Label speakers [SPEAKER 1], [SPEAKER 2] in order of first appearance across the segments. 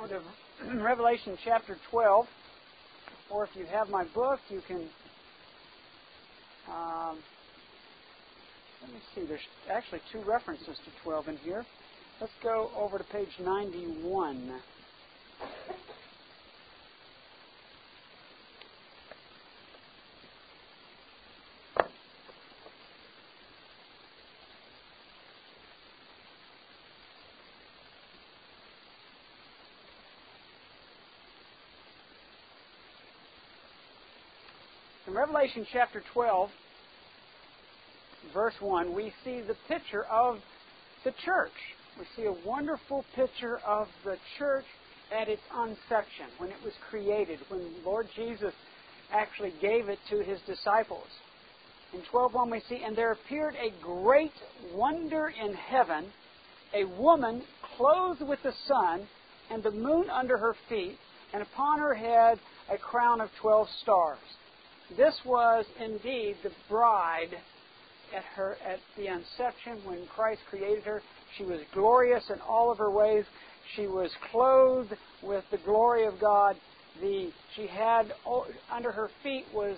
[SPEAKER 1] to Revelation chapter 12. Or if you have my book, you can... let me see. There's actually two references to 12 in here. Let's go over to page 91. In Revelation chapter 12, verse 1, we see the picture of the church. We see a wonderful picture of the church at its conception, when it was created, when Lord Jesus actually gave it to His disciples. In 12:1 we see, "And there appeared a great wonder in heaven, a woman clothed with the sun, and the moon under her feet, and upon her head a crown of 12 stars." This was indeed the bride at the inception when Christ created her. She was glorious in all of her ways. She was clothed with the glory of God. She had under her feet were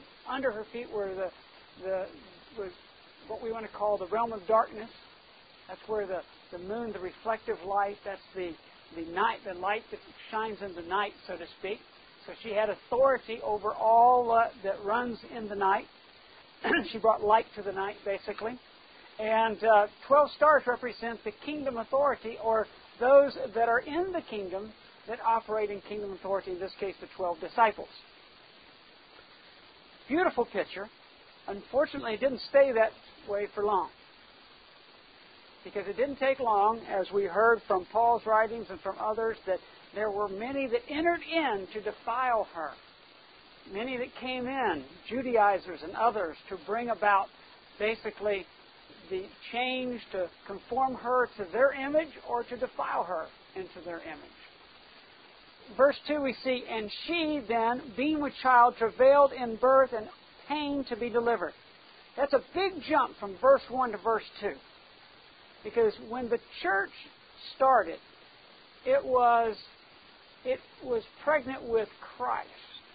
[SPEAKER 1] was what we want to call the realm of darkness. That's where the moon, the reflective light, that's the night, the light that shines in the night, so to speak. So she had authority over all that runs in the night. She brought light to the night, basically. And 12 stars represent the kingdom authority, or those that are in the kingdom that operate in kingdom authority, in this case the 12 disciples. Beautiful picture. Unfortunately, it didn't stay that way for long. Because it didn't take long, as we heard from Paul's writings and from others, that there were many that entered in to defile her. Many that came in, Judaizers and others, to bring about basically the change to conform her to their image or to defile her into their image. Verse 2 we see, "And she then, being with child, travailed in birth and pain to be delivered." That's a big jump from verse 1 to verse 2. Because when the church started, it was pregnant with Christ.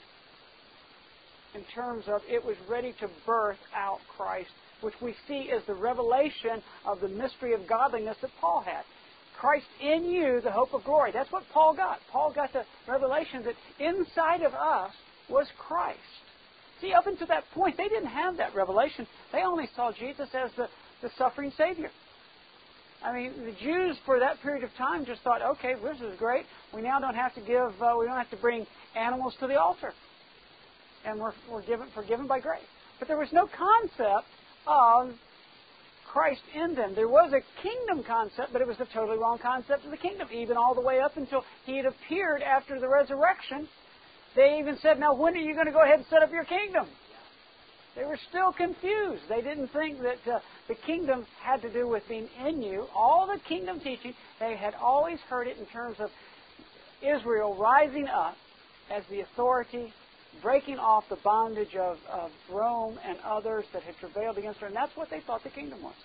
[SPEAKER 1] In terms of it was ready to birth out Christ, which we see as the revelation of the mystery of godliness that Paul had. Christ in you, the hope of glory. That's what Paul got. Paul got the revelation that inside of us was Christ. See, up until that point, they didn't have that revelation. They only saw Jesus as the suffering Savior. I mean, the Jews for that period of time just thought, okay, this is great. We now don't have to we don't have to bring animals to the altar. And we're forgiven by grace. But there was no concept of Christ in them. There was a kingdom concept, but it was a totally wrong concept of the kingdom, even all the way up until He had appeared after the resurrection. They even said, "Now, when are you going to go ahead and set up your kingdom?" They were still confused. They didn't think that the kingdom had to do with being in you. All the kingdom teaching, they had always heard it in terms of Israel rising up as the authority, breaking off the bondage of Rome and others that had travailed against her. And that's what they thought the kingdom was.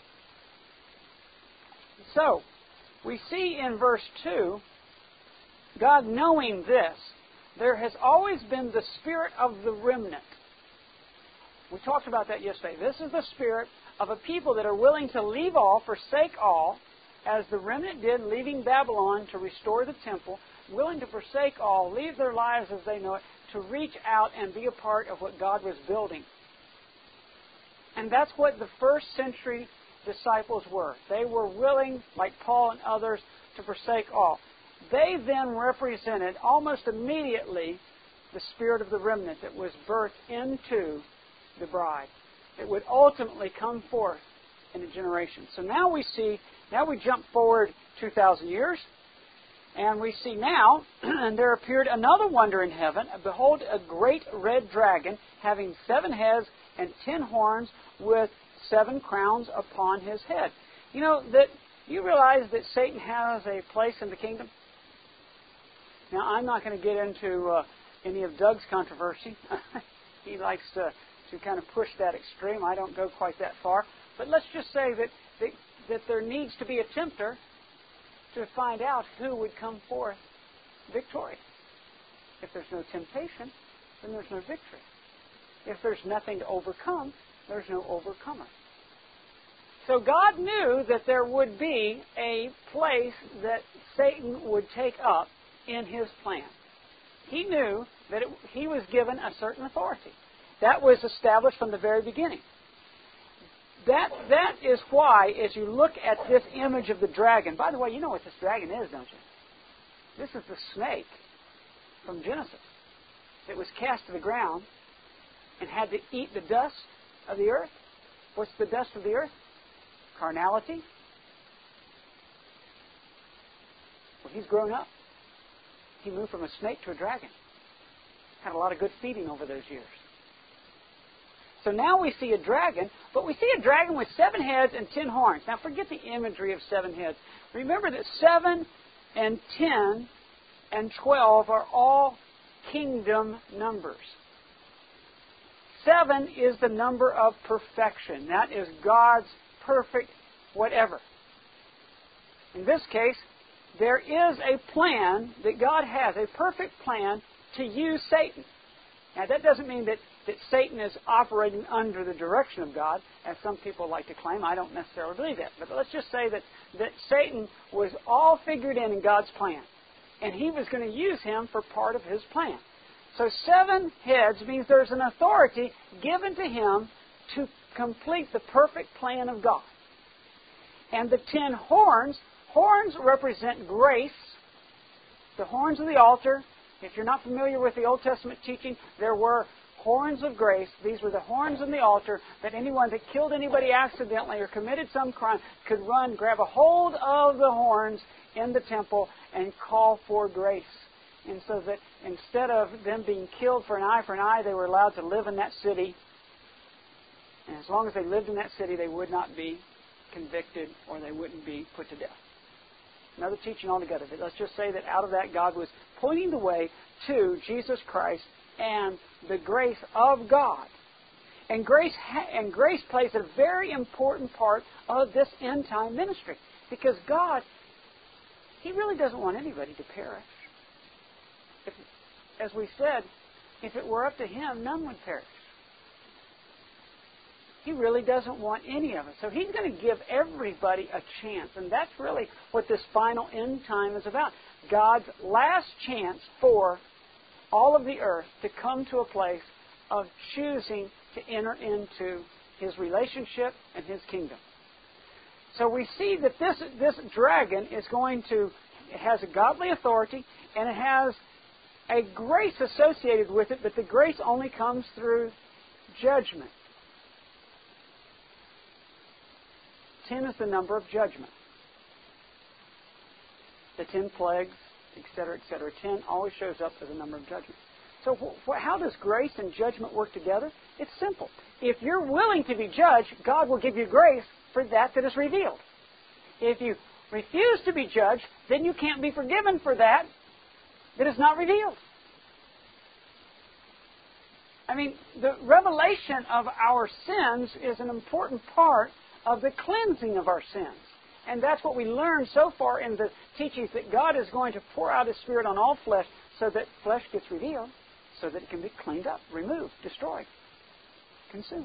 [SPEAKER 1] So, we see in verse 2, God knowing this, there has always been the spirit of the remnant. We talked about that yesterday. This is the spirit of a people that are willing to leave all, forsake all, as the remnant did, leaving Babylon to restore the temple, willing to forsake all, leave their lives as they know it, to reach out and be a part of what God was building. And that's what the first century disciples were. They were willing, like Paul and others, to forsake all. They then represented almost immediately the spirit of the remnant that was birthed into the bride. It would ultimately come forth in a generation. So now we jump forward 2,000 years, and we see now, and there appeared another wonder in heaven. Behold, a great red dragon, having 7 heads and 10 horns, with 7 crowns upon his head. You realize that Satan has a place in the kingdom? Now, I'm not going to get into any of Doug's controversy. He likes to kind of push that extreme. I don't go quite that far. But let's just say that there needs to be a tempter to find out who would come forth victorious. If there's no temptation, then there's no victory. If there's nothing to overcome, there's no overcomer. So God knew that there would be a place that Satan would take up in his plan. He knew that he was given a certain authority. That was established from the very beginning. That is why, as you look at this image of the dragon, by the way, you know what this dragon is, don't you? This is the snake from Genesis. It was cast to the ground and had to eat the dust of the earth. What's the dust of the earth? Carnality. Well, he's grown up. He moved from a snake to a dragon. Had a lot of good feeding over those years. So now we see a dragon, but we see a dragon with 7 heads and 10 horns. Now forget the imagery of 7 heads. Remember that 7 and 10 and 12 are all kingdom numbers. 7 is the number of perfection. That is God's perfect whatever. In this case, there is a plan that God has, a perfect plan to use Satan. Now that doesn't mean that Satan is operating under the direction of God, as some people like to claim. I don't necessarily believe that. But let's just say that Satan was all figured in God's plan. And he was going to use him for part of his plan. So 7 heads means there's an authority given to him to complete the perfect plan of God. And the 10 horns represent grace. The horns of the altar. If you're not familiar with the Old Testament teaching, there were horns of grace. These were the horns on the altar that anyone that killed anybody accidentally or committed some crime could run, grab a hold of the horns in the temple and call for grace. And so that instead of them being killed for an eye, they were allowed to live in that city. And as long as they lived in that city, they would not be convicted or they wouldn't be put to death. Another teaching altogether. But let's just say that out of that, God was pointing the way to Jesus Christ and the grace of God. And grace plays a very important part of this end-time ministry. Because God, He really doesn't want anybody to perish. As we said, if it were up to Him, none would perish. He really doesn't want any of us. So He's going to give everybody a chance. And that's really what this final end time is about. God's last chance for all of the earth to come to a place of choosing to enter into His relationship and His kingdom. So we see that this dragon is it has a godly authority and it has a grace associated with it, but the grace only comes through judgment. 10 is the number of judgment. The 10 plagues, etc., etc. 10 always shows up as a number of judgment. So how does grace and judgment work together? It's simple. If you're willing to be judged, God will give you grace for that is revealed. If you refuse to be judged, then you can't be forgiven for that is not revealed. I mean, the revelation of our sins is an important part of the cleansing of our sins. And that's what we learned so far in the teachings, that God is going to pour out His Spirit on all flesh so that flesh gets revealed, so that it can be cleaned up, removed, destroyed, consumed.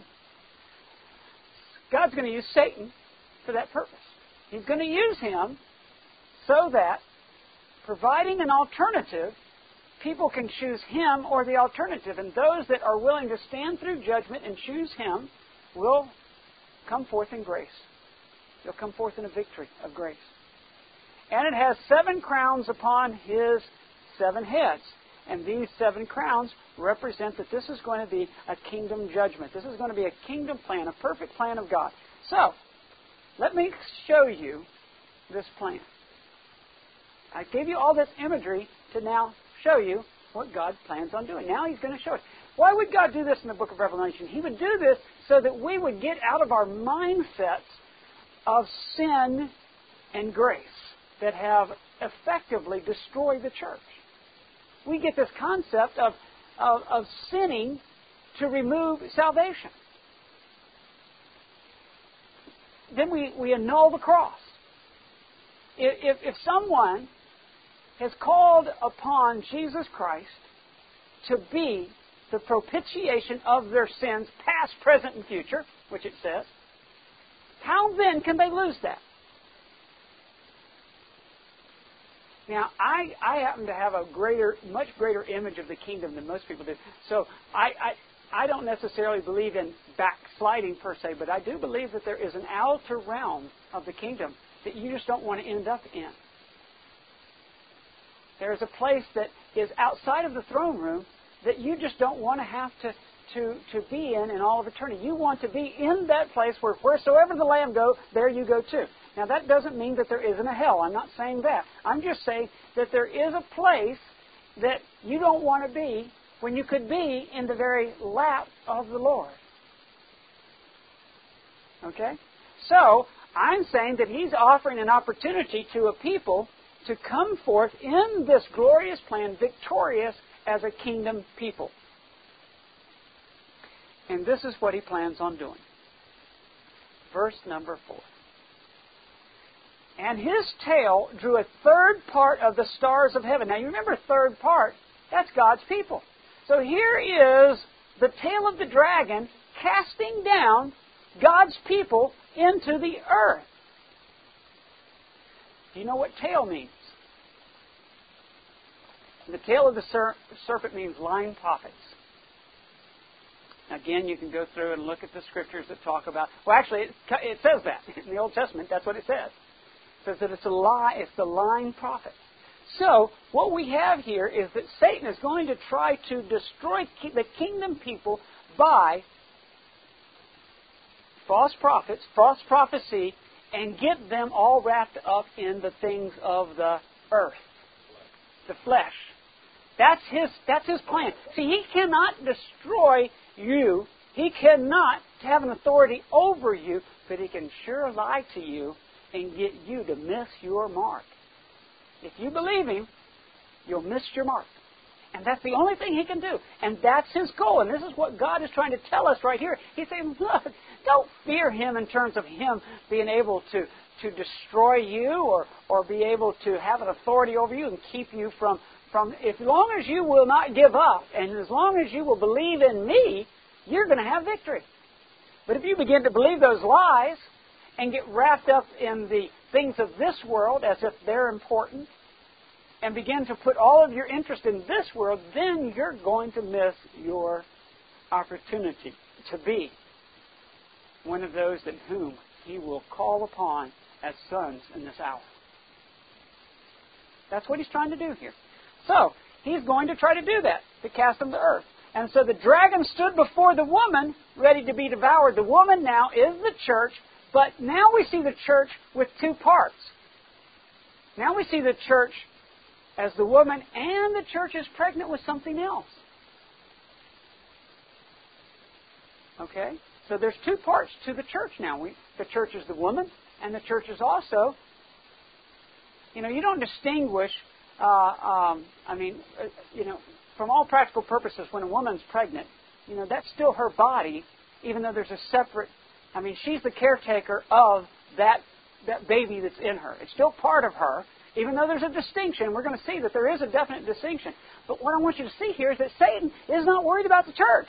[SPEAKER 1] God's going to use Satan for that purpose. He's going to use him so that, providing an alternative, people can choose him or the alternative. And those that are willing to stand through judgment and choose him will come forth in grace. They'll come forth in a victory of grace. And it has 7 crowns upon his 7 heads. And these 7 crowns represent that this is going to be a kingdom judgment. This is going to be a kingdom plan, a perfect plan of God. So, let me show you this plan. I gave you all this imagery to now show you what God plans on doing. Now He's going to show us. Why would God do this in the book of Revelation? He would do this so that we would get out of our mindsets of sin and grace that have effectively destroyed the church. We get this concept of sinning to remove salvation. Then we annul the cross. If someone has called upon Jesus Christ to be the propitiation of their sins, past, present, and future, which it says, how then can they lose that? Now, I happen to have a much greater image of the kingdom than most people do. So I don't necessarily believe in backsliding per se, but I do believe that there is an outer realm of the kingdom that you just don't want to end up in. There is a place that is outside of the throne room that you just don't want to have to be in all of eternity. You want to be in that place where wheresoever the Lamb goes, there you go too. Now, that doesn't mean that there isn't a hell. I'm not saying that. I'm just saying that there is a place that you don't want to be when you could be in the very lap of the Lord. Okay? So, I'm saying that He's offering an opportunity to a people to come forth in this glorious plan, victorious as a kingdom people. And this is what He plans on doing. Verse number 4. And His tail drew a third part of the stars of heaven. Now, you remember third part, that's God's people. So here is the tail of the dragon casting down God's people into the earth. Do you know what tail means? The tail of the serpent means lying prophets. Again, you can go through and look at the scriptures that talk about... Well, actually, it says that. In the Old Testament, that's what it says. It says that it's a lie. It's the lying prophet. So, what we have here is that Satan is going to try to destroy the kingdom people by false prophets, false prophecy, and get them all wrapped up in the things of the earth, the flesh. That's his plan. See, he cannot destroy you. He cannot have an authority over you, but he can sure lie to you and get you to miss your mark. If you believe him, you'll miss your mark. And that's the only thing he can do. And that's his goal. And this is what God is trying to tell us right here. He's saying, look, don't fear him in terms of him being able to destroy you or be able to have an authority over you and keep you from as long as you will not give up and as long as you will believe in me, you're going to have victory. But if you begin to believe those lies and get wrapped up in the things of this world as if they're important and begin to put all of your interest in this world, then you're going to miss your opportunity to be one of those in whom he will call upon as sons in this hour. That's what he's trying to do here. So, he's going to try to do that, to cast them to earth. And so the dragon stood before the woman, ready to be devoured. The woman now is the church, but now we see the church with two parts. Now we see the church as the woman, and the church is pregnant with something else. Okay? So there's two parts to the church now. The church is the woman, and the church is also, you don't distinguish, from all practical purposes, when a woman's pregnant, that's still her body, even though there's a separate, she's the caretaker of that baby that's in her. It's still part of her, even though there's a distinction. We're going to see that there is a definite distinction. But what I want you to see here is that Satan is not worried about the church.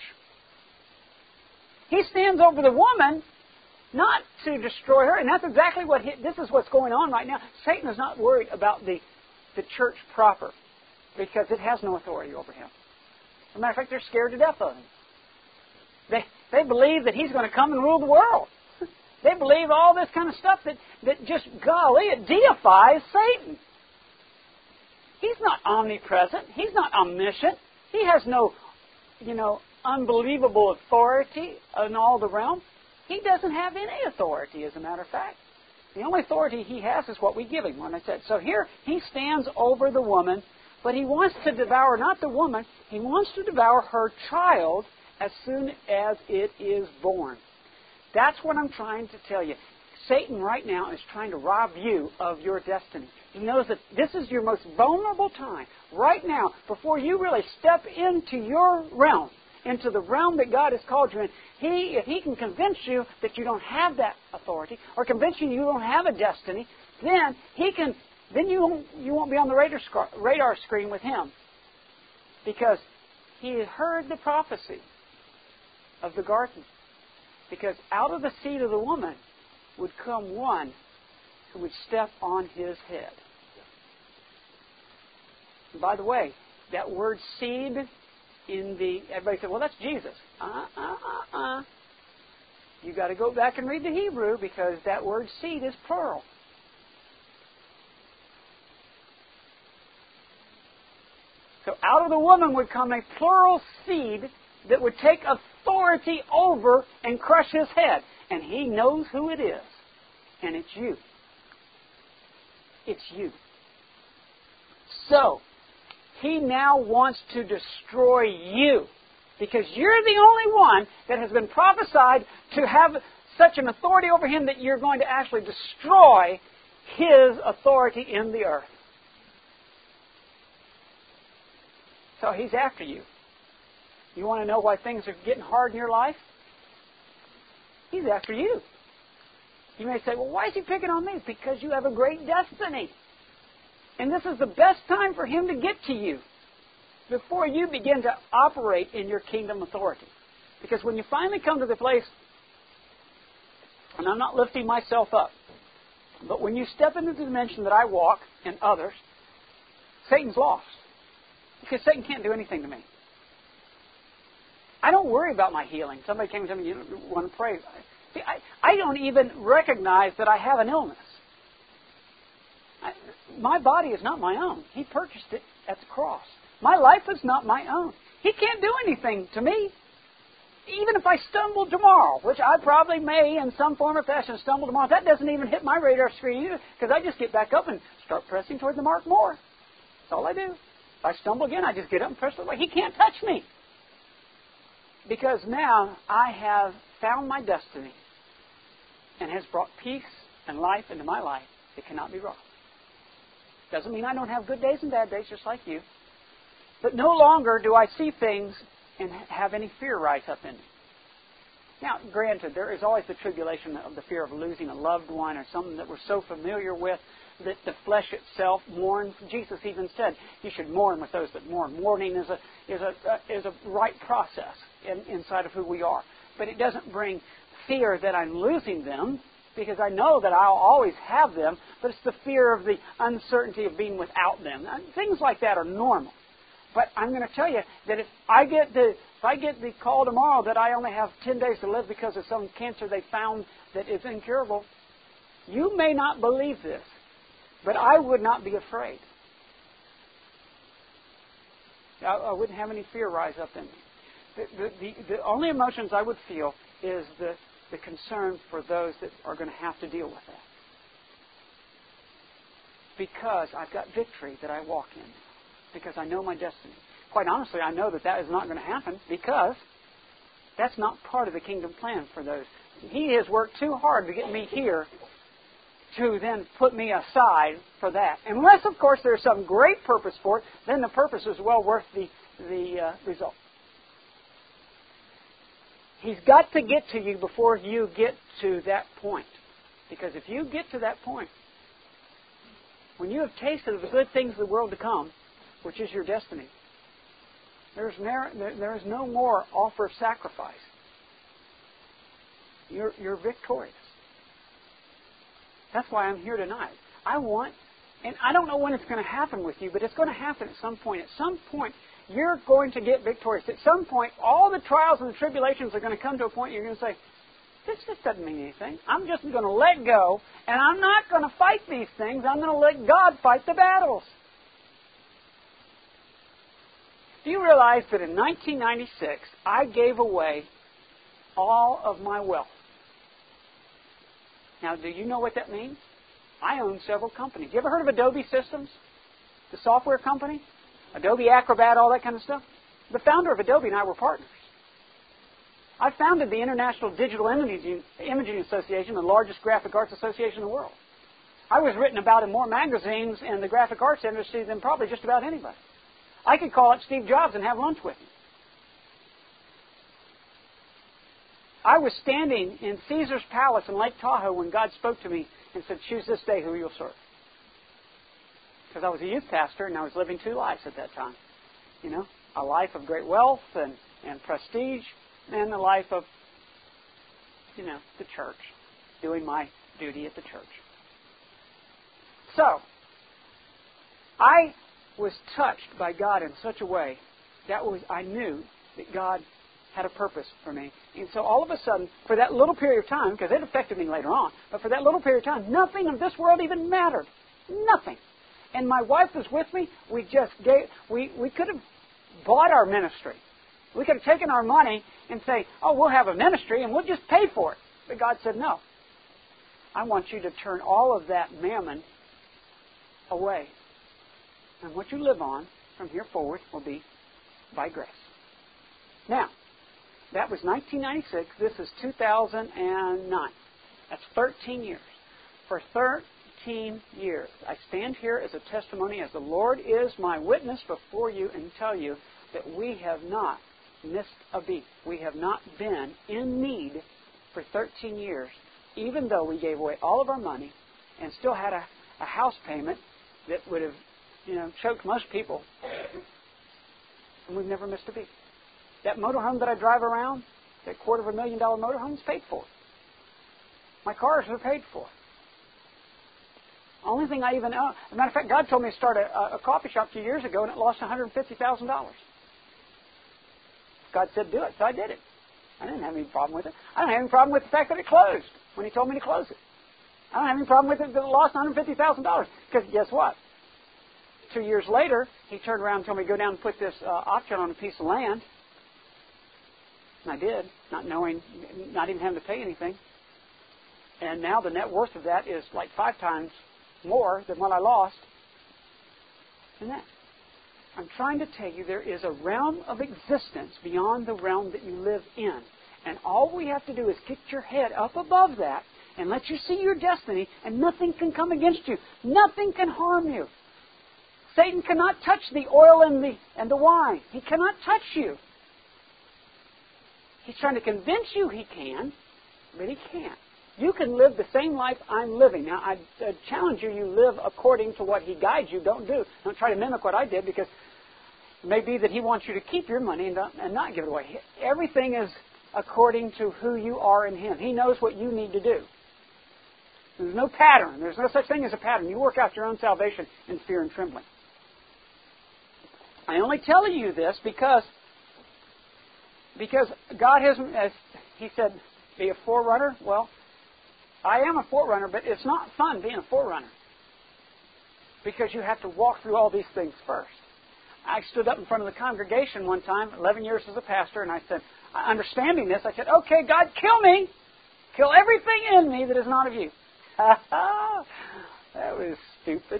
[SPEAKER 1] He stands over the woman, not to destroy her, and that's exactly this is what's going on right now. Satan is not worried about the church proper, because it has no authority over him. As a matter of fact, they're scared to death of him. They believe that he's going to come and rule the world. They believe all this kind of stuff that just, golly, it deifies Satan. He's not omnipresent. He's not omniscient. He has no, unbelievable authority in all the realm. He doesn't have any authority, as a matter of fact. The only authority he has is what we give him, when I said. So here, he stands over the woman, but he wants to devour not the woman, he wants to devour her child as soon as it is born. That's what I'm trying to tell you. Satan right now is trying to rob you of your destiny. He knows that this is your most vulnerable time. Right now, before you really step into your realm, into the realm that God has called you in, if he can convince you that you don't have that authority, or convince you don't have a destiny, then he can then you won't be on the radar screen with him. Because he had heard the prophecy of the garden. Because out of the seed of the woman would come one who would step on his head. And by the way, that word seed everybody said, well, that's Jesus. You got to go back and read the Hebrew because that word seed is plural. So out of the woman would come a plural seed that would take authority over and crush his head. And he knows who it is. And it's you. It's you. So, he now wants to destroy you. Because you're the only one that has been prophesied to have such an authority over him that you're going to actually destroy his authority in the earth. So he's after you. You want to know why things are getting hard in your life? He's after you. You may say, well, why is he picking on me? Because you have a great destiny. And this is the best time for him to get to you before you begin to operate in your kingdom authority. Because when you finally come to the place, and I'm not lifting myself up, but when you step into the dimension that I walk and others, Satan's lost. Because Satan can't do anything to me. I don't worry about my healing. Somebody came to me, you want to pray. See, I don't even recognize that I have an illness. My body is not my own. He purchased it at the cross. My life is not my own. He can't do anything to me. Even if I stumble tomorrow, which I probably may in some form or fashion stumble tomorrow, that doesn't even hit my radar screen either, because I just get back up and start pressing toward the mark more. That's all I do. If I stumble again, I just get up and press the way. He can't touch me. Because now I have found my destiny and has brought peace and life into my life that cannot be wrong. Doesn't mean I don't have good days and bad days just like you. But no longer do I see things and have any fear rise up in me. Now, granted, there is always the tribulation of the fear of losing a loved one or something that we're so familiar with that the flesh itself mourns. Jesus even said you should mourn with those that mourn. Mourning is a right process inside of who we are. But it doesn't bring fear that I'm losing them, because I know that I'll always have them, but it's the fear of the uncertainty of being without them. Things like that are normal. But I'm going to tell you that if I get the call tomorrow that I only have 10 days to live because of some cancer they found that is incurable, you may not believe this, but I would not be afraid. I wouldn't have any fear rise up in me. The only emotions I would feel is the concern for those that are going to have to deal with that. Because I've got victory that I walk in. Because I know my destiny. Quite honestly, I know that is not going to happen because that's not part of the kingdom plan for those. He has worked too hard to get me here to then put me aside for that. Unless, of course, there's some great purpose for it, then the purpose is well worth the result. He's got to get to you before you get to that point. Because if you get to that point, when you have tasted of the good things of the world to come, which is your destiny, there is no more offer of sacrifice. You're victorious. That's why I'm here tonight. And I don't know when it's going to happen with you, but it's going to happen at some point. At some point, you're going to get victorious. At some point, all the trials and the tribulations are going to come to a point you're going to say, this just doesn't mean anything. I'm just going to let go, and I'm not going to fight these things. I'm going to let God fight the battles. Do you realize that in 1996, I gave away all of my wealth? Now, do you know what that means? I own several companies. You ever heard of Adobe Systems? The software company? Adobe Acrobat, all that kind of stuff? The founder of Adobe and I were partners. I founded the International Digital Imaging Association, the largest graphic arts association in the world. I was written about in more magazines in the graphic arts industry than probably just about anybody. I could call up Steve Jobs and have lunch with him. I was standing in Caesar's Palace in Lake Tahoe when God spoke to me and said, choose this day who you'll serve. because I was a youth pastor and I was living two lives at that time. You know, a life of great wealth and prestige, and a life of, you know, the church, doing my duty at the church. So, I was touched by God in such a way that I knew that God had a purpose for me. And so all of a sudden, for that little period of time, because it affected me later on, but for that little period of time, nothing of this world even mattered. Nothing. And my wife was with me. We could have bought our ministry. We could have taken our money and say, oh, we'll have a ministry and we'll just pay for it. But God said, no. I want you to turn all of that mammon away. And what you live on from here forward will be by grace. Now, that was 1996. This is 2009. That's 13 years. For 13 years, I stand here as a testimony, as the Lord is my witness before you, and tell you that we have not missed a beat. We have not been in need for 13 years, even though we gave away all of our money and still had a house payment that would have, choked most people. And we've never missed a beat. That motorhome that I drive around, that $250,000 motorhome, is paid for. My cars are paid for. Only thing I even own, as a matter of fact, God told me to start a coffee shop 2 years ago, and it lost $150,000. God said do it, so I did it. I didn't have any problem with it. I don't have any problem with the fact that it closed when He told me to close it. I don't have any problem with it that it lost $150,000. Because guess what? 2 years later, He turned around and told me to go down and put this option on a piece of land. And I did, not knowing, not even having to pay anything. And now the net worth of that is like 5 times more than what I lost. And that. I'm trying to tell you there is a realm of existence beyond the realm that you live in. And all we have to do is get your head up above that and let you see your destiny, and nothing can come against you. Nothing can harm you. Satan cannot touch the oil and the wine. He cannot touch you. He's trying to convince you he can, but he can't. You can live the same life I'm living. Now, I challenge you, you live according to what He guides you. Don't try to mimic what I did, because it may be that He wants you to keep your money and not give it away. Everything is according to who you are in Him. He knows what you need to do. There's no pattern. There's no such thing as a pattern. You work out your own salvation in fear and trembling. I only tell you this because God has, as He said, be a forerunner. Well, I am a forerunner, but it's not fun being a forerunner, because you have to walk through all these things first. I stood up in front of the congregation one time, 11 years as a pastor, and I said, understanding this, I said, okay, God, kill me. Kill everything in me that is not of you. That was stupid.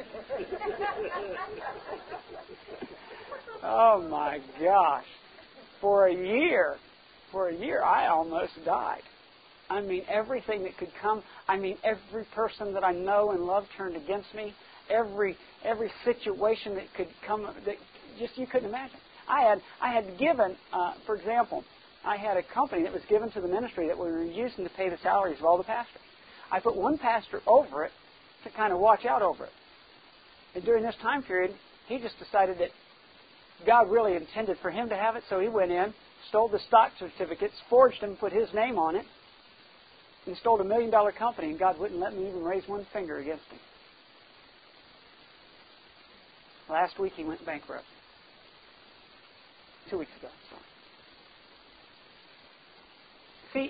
[SPEAKER 1] Oh, my gosh. For a year, I almost died. I mean, everything that could come. I mean, every person that I know and love turned against me. Every situation that could come, that just you couldn't imagine. I had given, for example, I had a company that was given to the ministry that we were using to pay the salaries of all the pastors. I put one pastor over it to kind of watch out over it. And during this time period, he just decided that God really intended for him to have it, so he went in, stole the stock certificates, forged them, put his name on it, and stole $1 million company, and God wouldn't let me even raise one finger against him. Last week he went bankrupt. 2 weeks ago, sorry. See,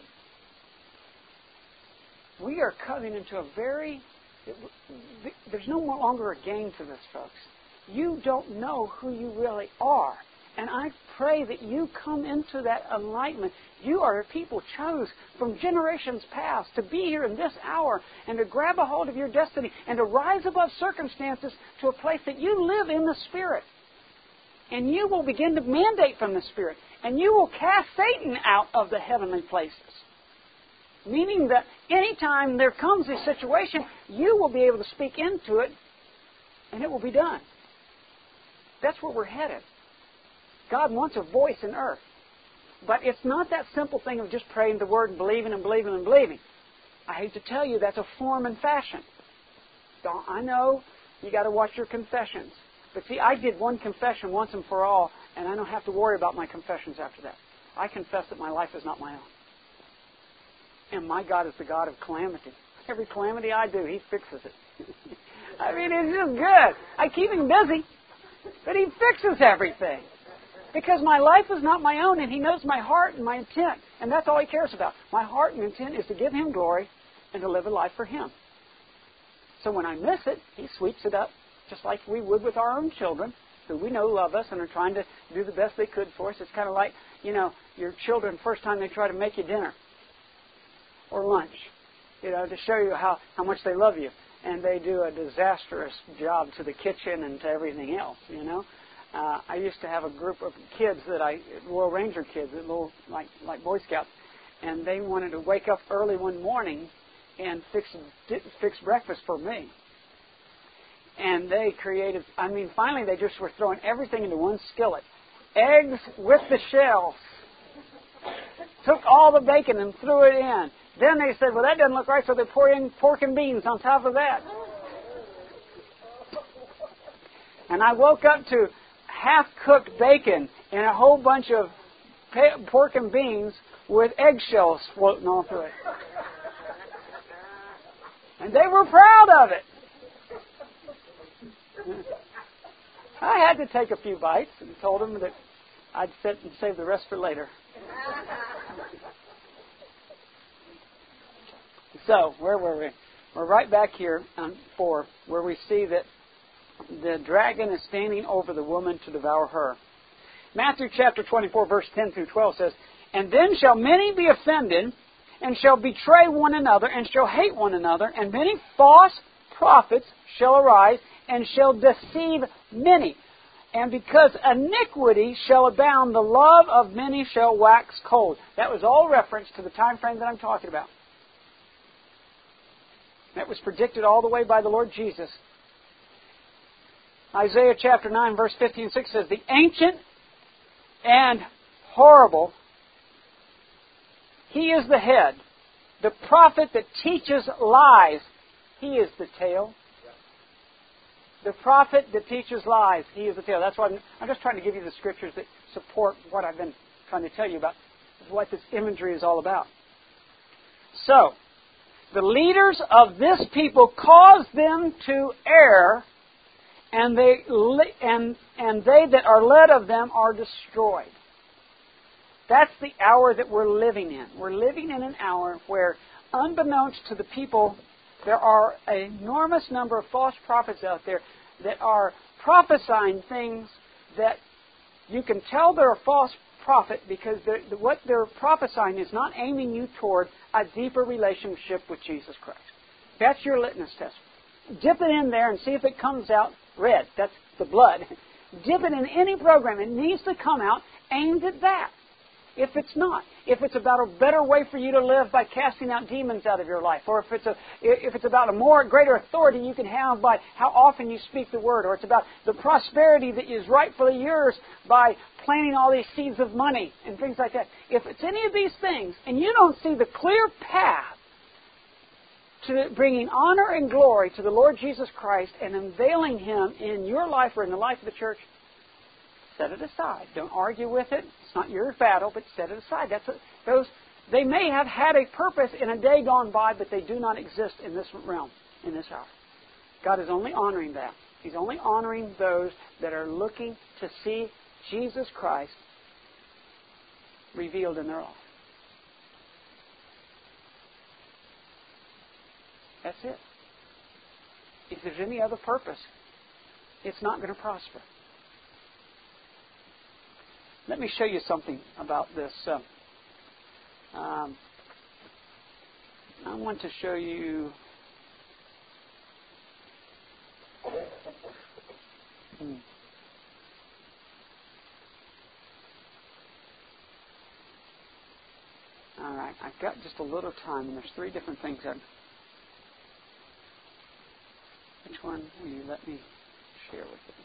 [SPEAKER 1] we are coming into there's no longer a game to this, folks. You don't know who you really are. And I pray that you come into that enlightenment. You are a people chose from generations past to be here in this hour and to grab a hold of your destiny and to rise above circumstances to a place that you live in the Spirit. And you will begin to mandate from the Spirit. And you will cast Satan out of the heavenly places. Meaning that anytime there comes a situation, you will be able to speak into it and it will be done. That's where we're headed. God wants a voice in earth. But it's not that simple thing of just praying the Word and believing and believing and believing. I hate to tell you, that's a form and fashion. I know, You got to watch your confessions. But see, I did one confession once and for all, and I don't have to worry about my confessions after that. I confess that my life is not my own. And my God is the God of calamity. Every calamity I do, He fixes it. I mean, it's just good. I keep Him busy, but He fixes everything. Because my life is not my own, and He knows my heart and my intent. And that's all He cares about. My heart and intent is to give Him glory and to live a life for Him. So when I miss it, He sweeps it up, just like we would with our own children, who we know love us and are trying to do the best they could for us. It's kind of like, your children, first time they try to make you dinner or lunch, to show you how much they love you. And they do a disastrous job to the kitchen and to everything else, I used to have a group of kids Royal Ranger kids, little like Boy Scouts, and they wanted to wake up early one morning and fix breakfast for me. And they finally they just were throwing everything into one skillet. Eggs with the shells. Took all the bacon and threw it in. Then they said, well, that doesn't look right, so they pour in pork and beans on top of that. And I woke up to half-cooked bacon and a whole bunch of pork and beans with eggshells floating all through it. And they were proud of it. I had to take a few bites and told them that I'd sit and save the rest for later. So, where were we? We're right back here on 4, where we see that the dragon is standing over the woman to devour her. Matthew chapter 24, verse 10 through 12 says, and then shall many be offended, and shall betray one another, and shall hate one another, and many false prophets shall arise, and shall deceive many. And because iniquity shall abound, the love of many shall wax cold. That was all reference to the time frame that I'm talking about. That was predicted all the way by the Lord Jesus. Isaiah chapter 9, verse 15 and 6 says, the ancient and horrible, he is the head. The prophet that teaches lies, he is the tail. The prophet that teaches lies, he is the tail. That's why I'm just trying to give you the scriptures that support what I've been trying to tell you about, what this imagery is all about. So, the leaders of this people cause them to err, and they that are led of them are destroyed. That's the hour that we're living in. We're living in an hour where, unbeknownst to the people, there are an enormous number of false prophets out there that are prophesying things that you can tell they're a false prophet because what they're prophesying is not aiming you toward a deeper relationship with Jesus Christ. That's your litmus test. Dip it in there and see if it comes out red. That's the blood. Dip it in any program. It needs to come out aimed at that. If it's not, if it's about a better way for you to live by casting out demons out of your life, or if it's about a greater authority you can have by how often you speak the word, or it's about the prosperity that is rightfully yours by planting all these seeds of money and things like that. If it's any of these things, and you don't see the clear path to bringing honor and glory to the Lord Jesus Christ and unveiling Him in your life or in the life of the church, set it aside. Don't argue with it. It's not your battle, but set it aside. They may have had a purpose in a day gone by, but they do not exist in this realm, in this hour. God is only honoring that. He's only honoring those that are looking to see Jesus Christ revealed in their life. That's it. If there's any other purpose, it's not going to prosper. Let me show you something about this. I want to show you. All right, I've got just a little time, and there's 3 different things. Which one will you let me share with you?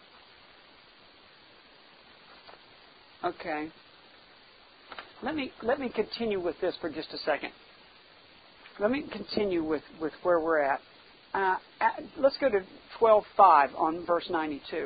[SPEAKER 1] Okay. Let me continue with this for just a second. Let me continue with where we're at. Let's go to 12:5 on verse 92.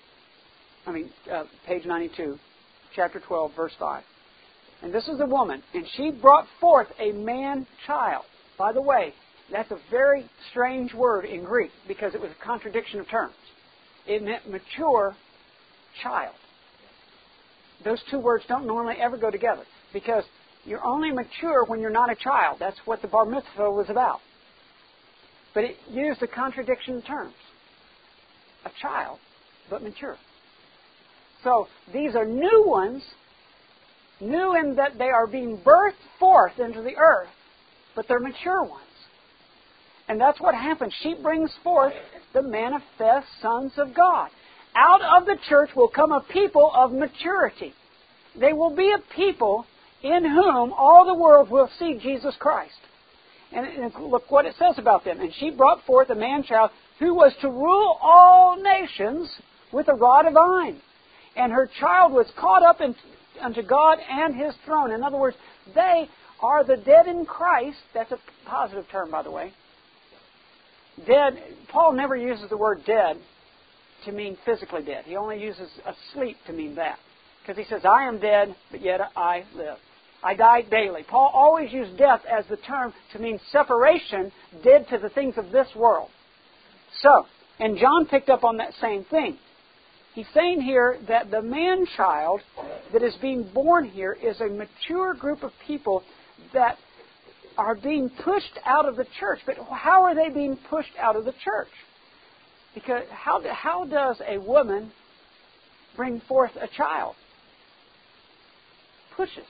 [SPEAKER 1] Page 92, chapter 12, verse 5. And this is the woman. And she brought forth a man-child. By the way, that's a very strange word in Greek because it was a contradiction of terms. It meant mature child. Those two words don't normally ever go together because you're only mature when you're not a child. That's what the bar mitzvah was about. But it used a contradiction of terms. A child, but mature. So these are new ones, new in that they are being birthed forth into the earth, but they're mature ones. And that's what happens. She brings forth the manifest sons of God. Out of the church will come a people of maturity. They will be a people in whom all the world will see Jesus Christ. And look what it says about them. And she brought forth a man-child who was to rule all nations with a rod of iron. And her child was caught up unto God and His throne. In other words, they are the dead in Christ. That's a positive term, by the way. Dead. Paul never uses the word dead to mean physically dead. He only uses asleep to mean that. Because he says, I am dead, but yet I live. I die daily. Paul always used death as the term to mean separation, dead to the things of this world. So, and John picked up on that same thing. He's saying here that the man-child that is being born here is a mature group of people that are being pushed out of the church. But how are they being pushed out of the church? Because how does a woman bring forth a child? Pushes.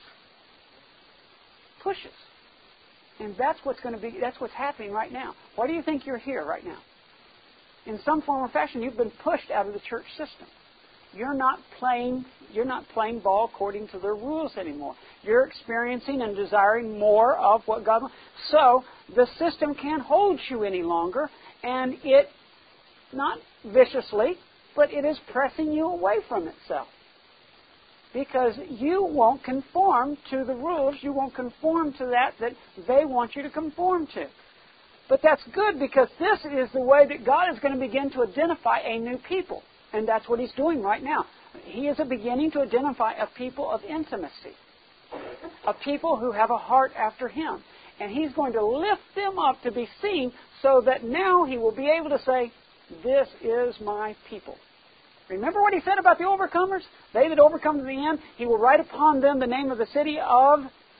[SPEAKER 1] And that's what's happening right now. Why do you think you're here right now? In some form or fashion, you've been pushed out of the church system. You're not playing ball according to their rules anymore. You're experiencing and desiring more of what God wants. So the system can't hold you any longer, and it, not viciously, but it is pressing you away from itself. Because you won't conform to the rules, you won't conform to that they want you to conform to. But that's good because this is the way that God is going to begin to identify a new people. And that's what He's doing right now. He is beginning to identify a people of intimacy. A people who have a heart after Him. And He's going to lift them up to be seen so that now He will be able to say, this is my people. Remember what He said about the overcomers? They that overcome to the end, He will write upon them the name of the city of,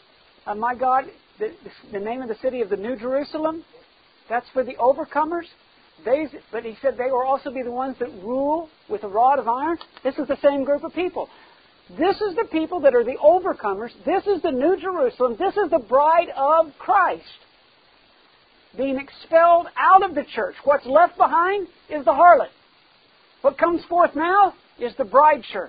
[SPEAKER 1] the name of the city of the New Jerusalem. That's for the overcomers. But He said they will also be the ones that rule with a rod of iron. This is the same group of people. This is the people that are the overcomers. This is the New Jerusalem. This is the bride of Christ being expelled out of the church. What's left behind is the harlot. What comes forth now is the bride church.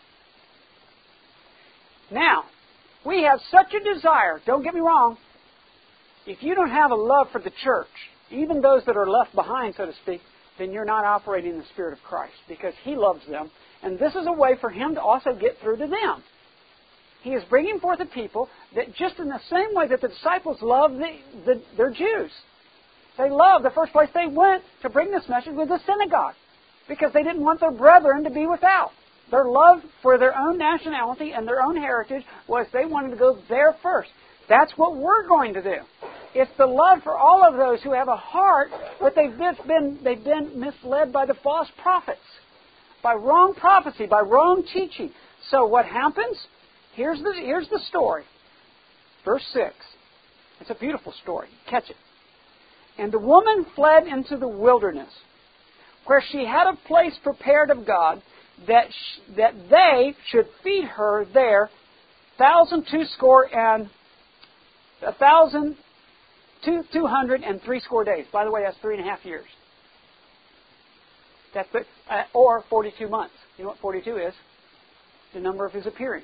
[SPEAKER 1] Now, we have such a desire, don't get me wrong, if you don't have a love for the church, even those that are left behind, so to speak, then you're not operating in the Spirit of Christ because He loves them. And this is a way for Him to also get through to them. He is bringing forth a people that just in the same way that the disciples loved their Jews. They loved, the first place they went to bring this message was the synagogue because they didn't want their brethren to be without. Their love for their own nationality and their own heritage was they wanted to go there first. That's what we're going to do. It's the love for all of those who have a heart, but they've been misled by the false prophets, by wrong prophecy, by wrong teaching. So what happens? Here's the story. Verse 6. It's a beautiful story. Catch it. And the woman fled into the wilderness, where she had a place prepared of God, that they should feed her there 2,260 days. By the way, that's 3.5 years. Or 42 months. You know what 42 is? The number of His appearing.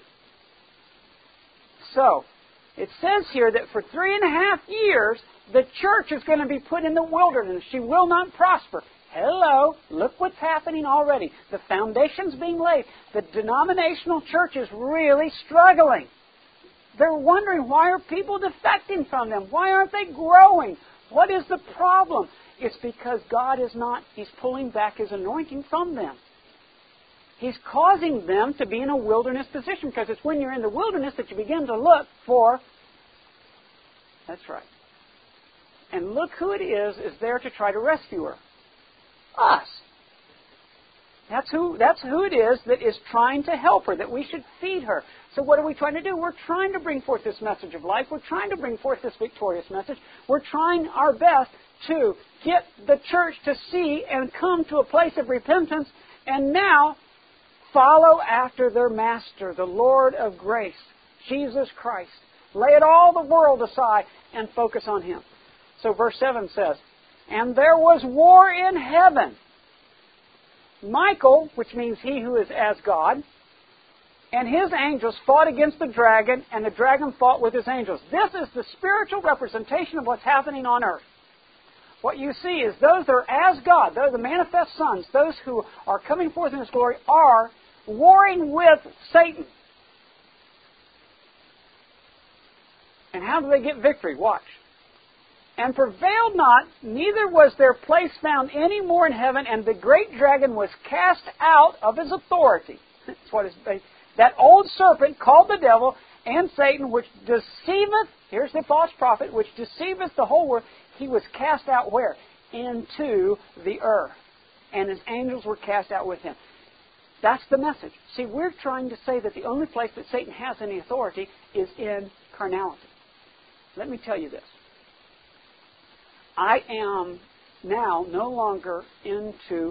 [SPEAKER 1] So, it says here that for 3.5 years, the church is going to be put in the wilderness. She will not prosper. Hello, look what's happening already. The foundation's being laid. The denominational church is really struggling. They're wondering, why are people defecting from them? Why aren't they growing? What is the problem? It's because God is not, He's pulling back His anointing from them. He's causing them to be in a wilderness position, because it's when you're in the wilderness that you begin to look for, that's right. And look who it is there to try to rescue her. Us. That's who it is that is trying to help her, that we should feed her. So what are we trying to do? We're trying to bring forth this message of life. We're trying to bring forth this victorious message. We're trying our best to get the church to see and come to a place of repentance and now follow after their Master, the Lord of grace, Jesus Christ. Lay it all the world aside and focus on Him. So verse 7 says, "And there was war in heaven. Michael," which means he who is as God, "and his angels fought against the dragon, and the dragon fought with his angels." This is the spiritual representation of what's happening on earth. What you see is those that are as God, those the manifest sons, those who are coming forth in His glory, are warring with Satan. And how do they get victory? Watch. "And prevailed not, neither was their place found any more in heaven, and the great dragon was cast out of his authority." That's what it's based. That old serpent called the devil and Satan, which deceiveth, here's the false prophet, which deceiveth the whole world. He was cast out where? Into the earth. And his angels were cast out with him. That's the message. See, we're trying to say that the only place that Satan has any authority is in carnality. Let me tell you this. I am now no longer into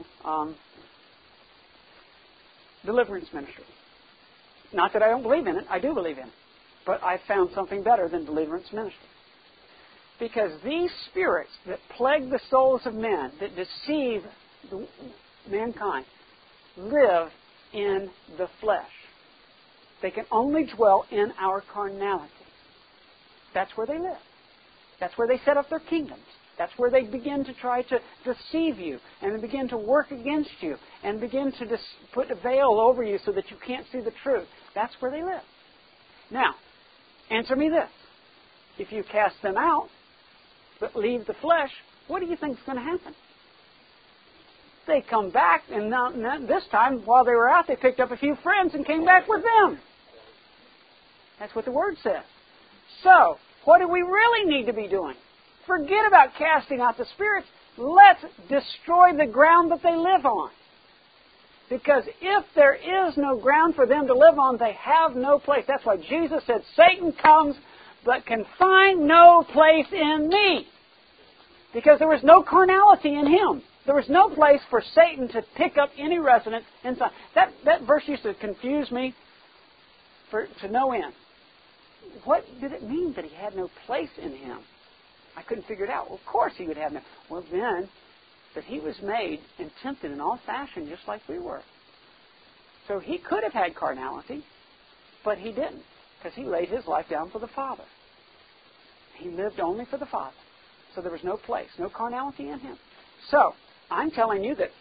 [SPEAKER 1] deliverance ministry. Not that I don't believe in it. I do believe in it. But I found something better than deliverance ministry. Because these spirits that plague the souls of men, that deceive mankind, live in the flesh. They can only dwell in our carnality. That's where they live. That's where they set up their kingdoms. That's where they begin to try to deceive you and begin to work against you and begin to put a veil over you so that you can't see the truth. That's where they live. Now, answer me this. If you cast them out, but leave the flesh, what do you think is going to happen? They come back, and this time, while they were out, they picked up a few friends and came back with them. That's what the Word says. So, what do we really need to be doing? Forget about casting out the spirits. Let's destroy the ground that they live on. Because if there is no ground for them to live on, they have no place. That's why Jesus said, "Satan comes, but can find no place in me." Because there was no carnality in him. There was no place for Satan to pick up any residence inside. That verse used to confuse me to no end. What did it mean that he had no place in him? I couldn't figure it out. Well, of course he would have no. Well, then, that he was made and tempted in all fashion just like we were. So he could have had carnality, but he didn't, because he laid his life down for the Father. He lived only for the Father. So there was no place, no carnality in him. So, I'm telling you that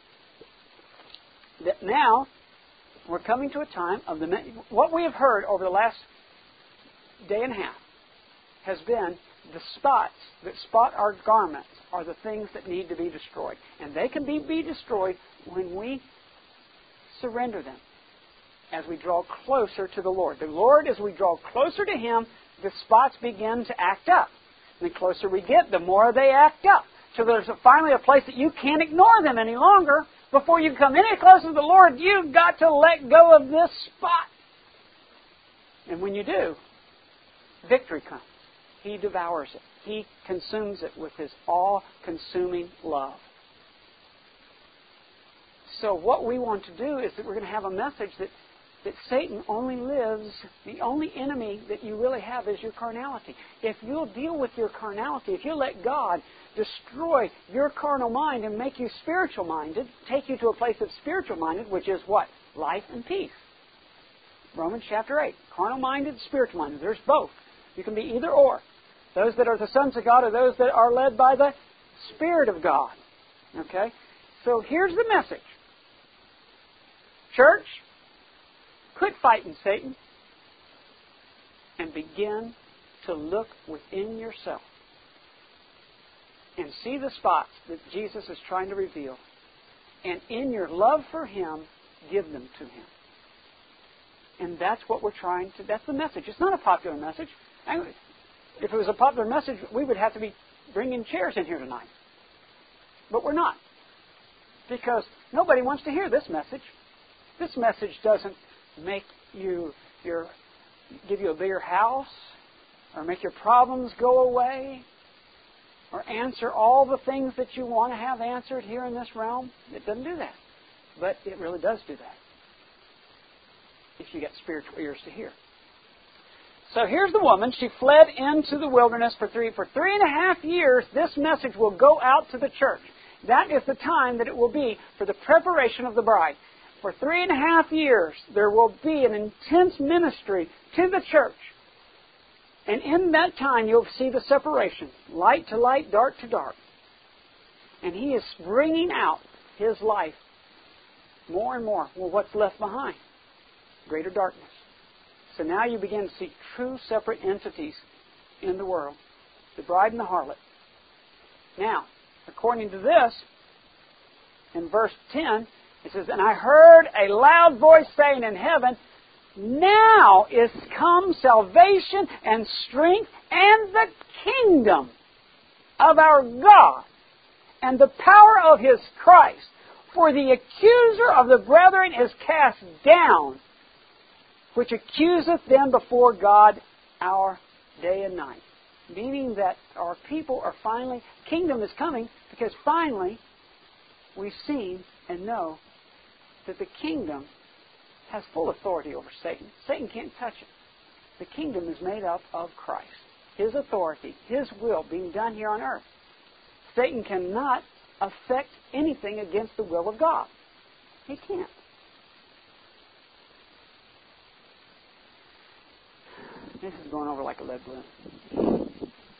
[SPEAKER 1] now we're coming to a time of what we have heard over the last day and a half has been the spots that spot our garments are the things that need to be destroyed. And they can be destroyed when we surrender them as we draw closer to the Lord. The Lord, as we draw closer to Him, the spots begin to act up. And the closer we get, the more they act up. So there's finally a place that you can't ignore them any longer. Before you come any closer to the Lord, you've got to let go of this spot. And when you do, victory comes. He devours it. He consumes it with His all-consuming love. So what we want to do is that we're going to have a message that Satan only lives, the only enemy that you really have is your carnality. If you'll deal with your carnality, if you'll let God destroy your carnal mind and make you spiritual-minded, take you to a place of spiritual-minded, which is what? Life and peace. Romans chapter 8. Carnal-minded, spiritual-minded. There's both. You can be either or. Those that are the sons of God are those that are led by the Spirit of God. Okay? So here's the message. Church, quit fighting Satan and begin to look within yourself and see the spots that Jesus is trying to reveal. And in your love for Him, give them to Him. And that's what we're trying to... That's the message. It's not a popular message. If it was a popular message, we would have to be bringing chairs in here tonight. But we're not. Because nobody wants to hear this message. This message doesn't make you give you a bigger house, or make your problems go away, or answer all the things that you want to have answered here in this realm. It doesn't do that. But it really does do that, if you get spiritual ears to hear. So here's the woman. She fled into the wilderness for 3.5 years. This message will go out to the church. That is the time that it will be for the preparation of the bride. For 3.5 years, there will be an intense ministry to the church. And in that time, you'll see the separation. Light to light, dark to dark. And He is bringing out His life more and more. Well, what's left behind? Greater darkness. So now you begin to see true separate entities in the world. The bride and the harlot. Now, according to this, in verse 10, it says, "And I heard a loud voice saying in heaven, now is come salvation and strength and the kingdom of our God and the power of His Christ. For the accuser of the brethren is cast down, which accuseth them before God our day and night." Meaning that our people are finally, kingdom is coming, because finally we've seen and know that the kingdom has full authority over Satan. Satan can't touch it. The kingdom is made up of Christ. His authority, His will being done here on earth. Satan cannot affect anything against the will of God. He can't. This is going over like a lead balloon.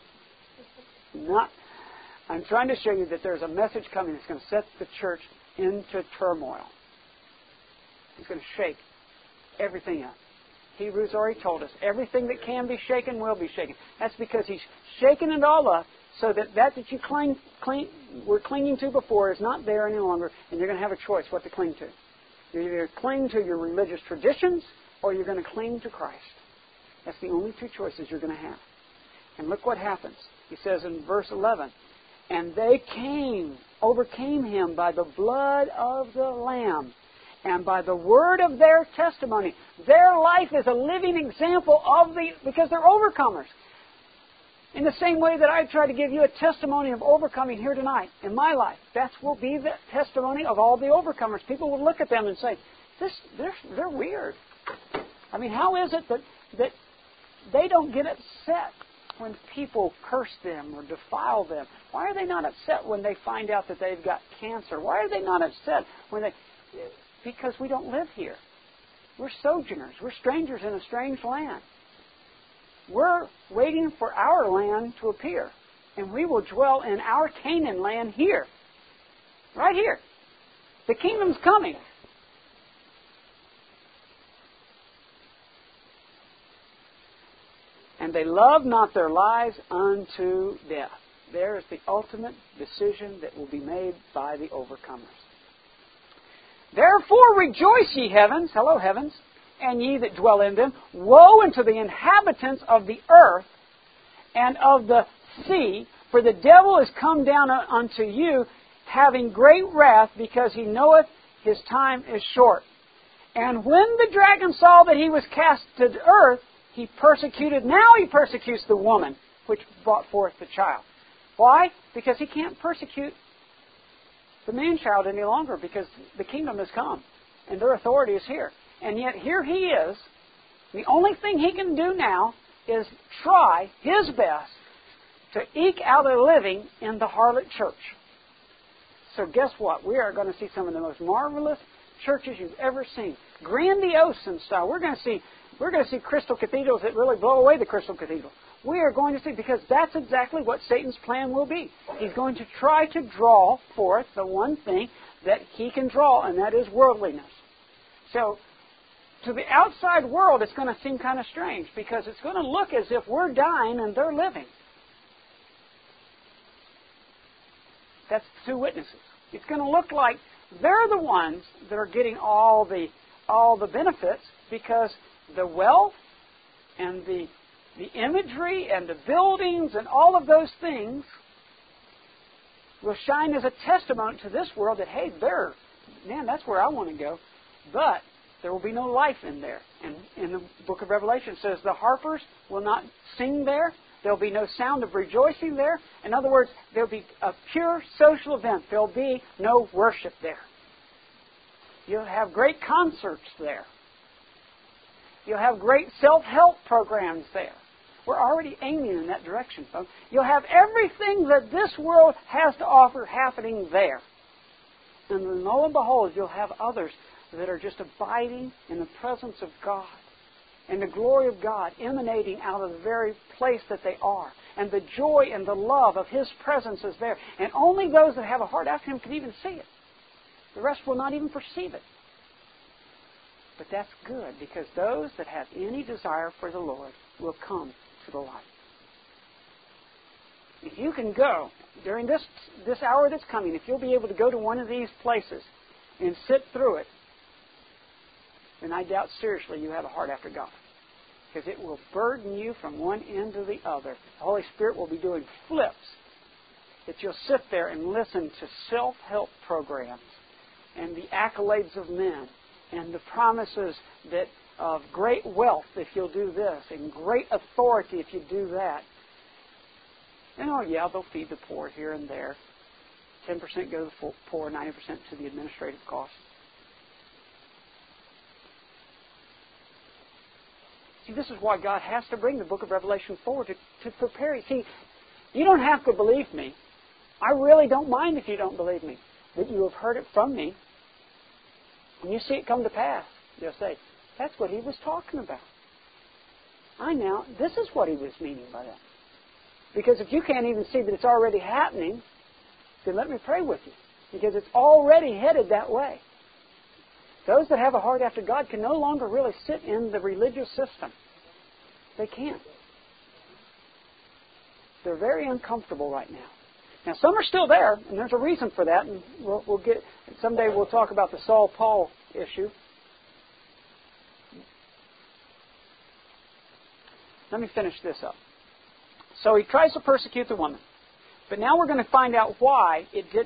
[SPEAKER 1] I'm trying to show you that there's a message coming that's going to set the church into turmoil. He's going to shake everything up. Hebrews already told us everything that can be shaken will be shaken. That's because He's shaking it all up so that you were clinging to before is not there any longer, and you're going to have a choice what to cling to. You're either cling to your religious traditions or you're going to cling to Christ. That's the only two choices you're going to have. And look what happens. He says in verse 11, "And they overcame him by the blood of the Lamb and by the word of their testimony." Their life is a living example because they're overcomers. In the same way that I try to give you a testimony of overcoming here tonight in my life, that will be the testimony of all the overcomers. People will look at them and say, they're weird. I mean, how is it that they don't get upset when people curse them or defile them? Why are they not upset when they find out that they've got cancer? Why are they not upset when they... Because we don't live here. We're sojourners. We're strangers in a strange land. We're waiting for our land to appear. And we will dwell in our Canaan land here. Right here. The kingdom's coming. "And they love not their lives unto death." There is the ultimate decision that will be made by the overcomers. "Therefore rejoice, ye heavens," hello heavens, "and ye that dwell in them. Woe unto the inhabitants of the earth and of the sea, for the devil is come down unto you, having great wrath, because he knoweth his time is short. And when the dragon saw that he was cast to the earth, he persecutes the woman which brought forth the child." Why? Because he can't persecute the man-child any longer, because the kingdom has come and their authority is here. And yet here he is. The only thing he can do now is try his best to eke out a living in the harlot church. So guess what? We are going to see some of the most marvelous churches you've ever seen. Grandiose in style. We're going to see crystal cathedrals that really blow away the crystal cathedral. We are going to see, because that's exactly what Satan's plan will be. He's going to try to draw forth the one thing that he can draw, and that is worldliness. So, to the outside world, it's going to seem kind of strange, because it's going to look as if we're dying and they're living. That's two witnesses. It's going to look like they're the ones that are getting all the benefits, because the wealth and the imagery and the buildings and all of those things will shine as a testimony to this world that, hey, that's where I want to go. But there will be no life in there. And in the book of Revelation it says the harpers will not sing there. There will be no sound of rejoicing there. In other words, there will be a pure social event. There will be no worship there. You'll have great concerts there. You'll have great self-help programs there. We're already aiming in that direction, folks. You'll have everything that this world has to offer happening there. And then, lo and behold, you'll have others that are just abiding in the presence of God and the glory of God emanating out of the very place that they are. And the joy and the love of His presence is there. And only those that have a heart after Him can even see it. The rest will not even perceive it. But that's good, because those that have any desire for the Lord will come to the light. If you can go during this hour that's coming, if you'll be able to go to one of these places and sit through it, then I doubt seriously you have a heart after God. Because it will burden you from one end to the other. The Holy Spirit will be doing flips that you'll sit there and listen to self-help programs and the accolades of men and the promises that of great wealth if you'll do this, and great authority if you do that. And they'll feed the poor here and there. 10% go to the poor, 90% to the administrative costs. See, this is why God has to bring the book of Revelation forward to prepare you. See, you don't have to believe me. I really don't mind if you don't believe me. But you have heard it from me. When you see it come to pass, you'll say, that's what he was talking about. This is what he was meaning by that. Because if you can't even see that it's already happening, then let me pray with you. Because it's already headed that way. Those that have a heart after God can no longer really sit in the religious system. They can't. They're very uncomfortable right now. Now, some are still there, and there's a reason for that, and someday we'll talk about the Saul-Paul issue. Let me finish this up. So he tries to persecute the woman. But now we're going to find out why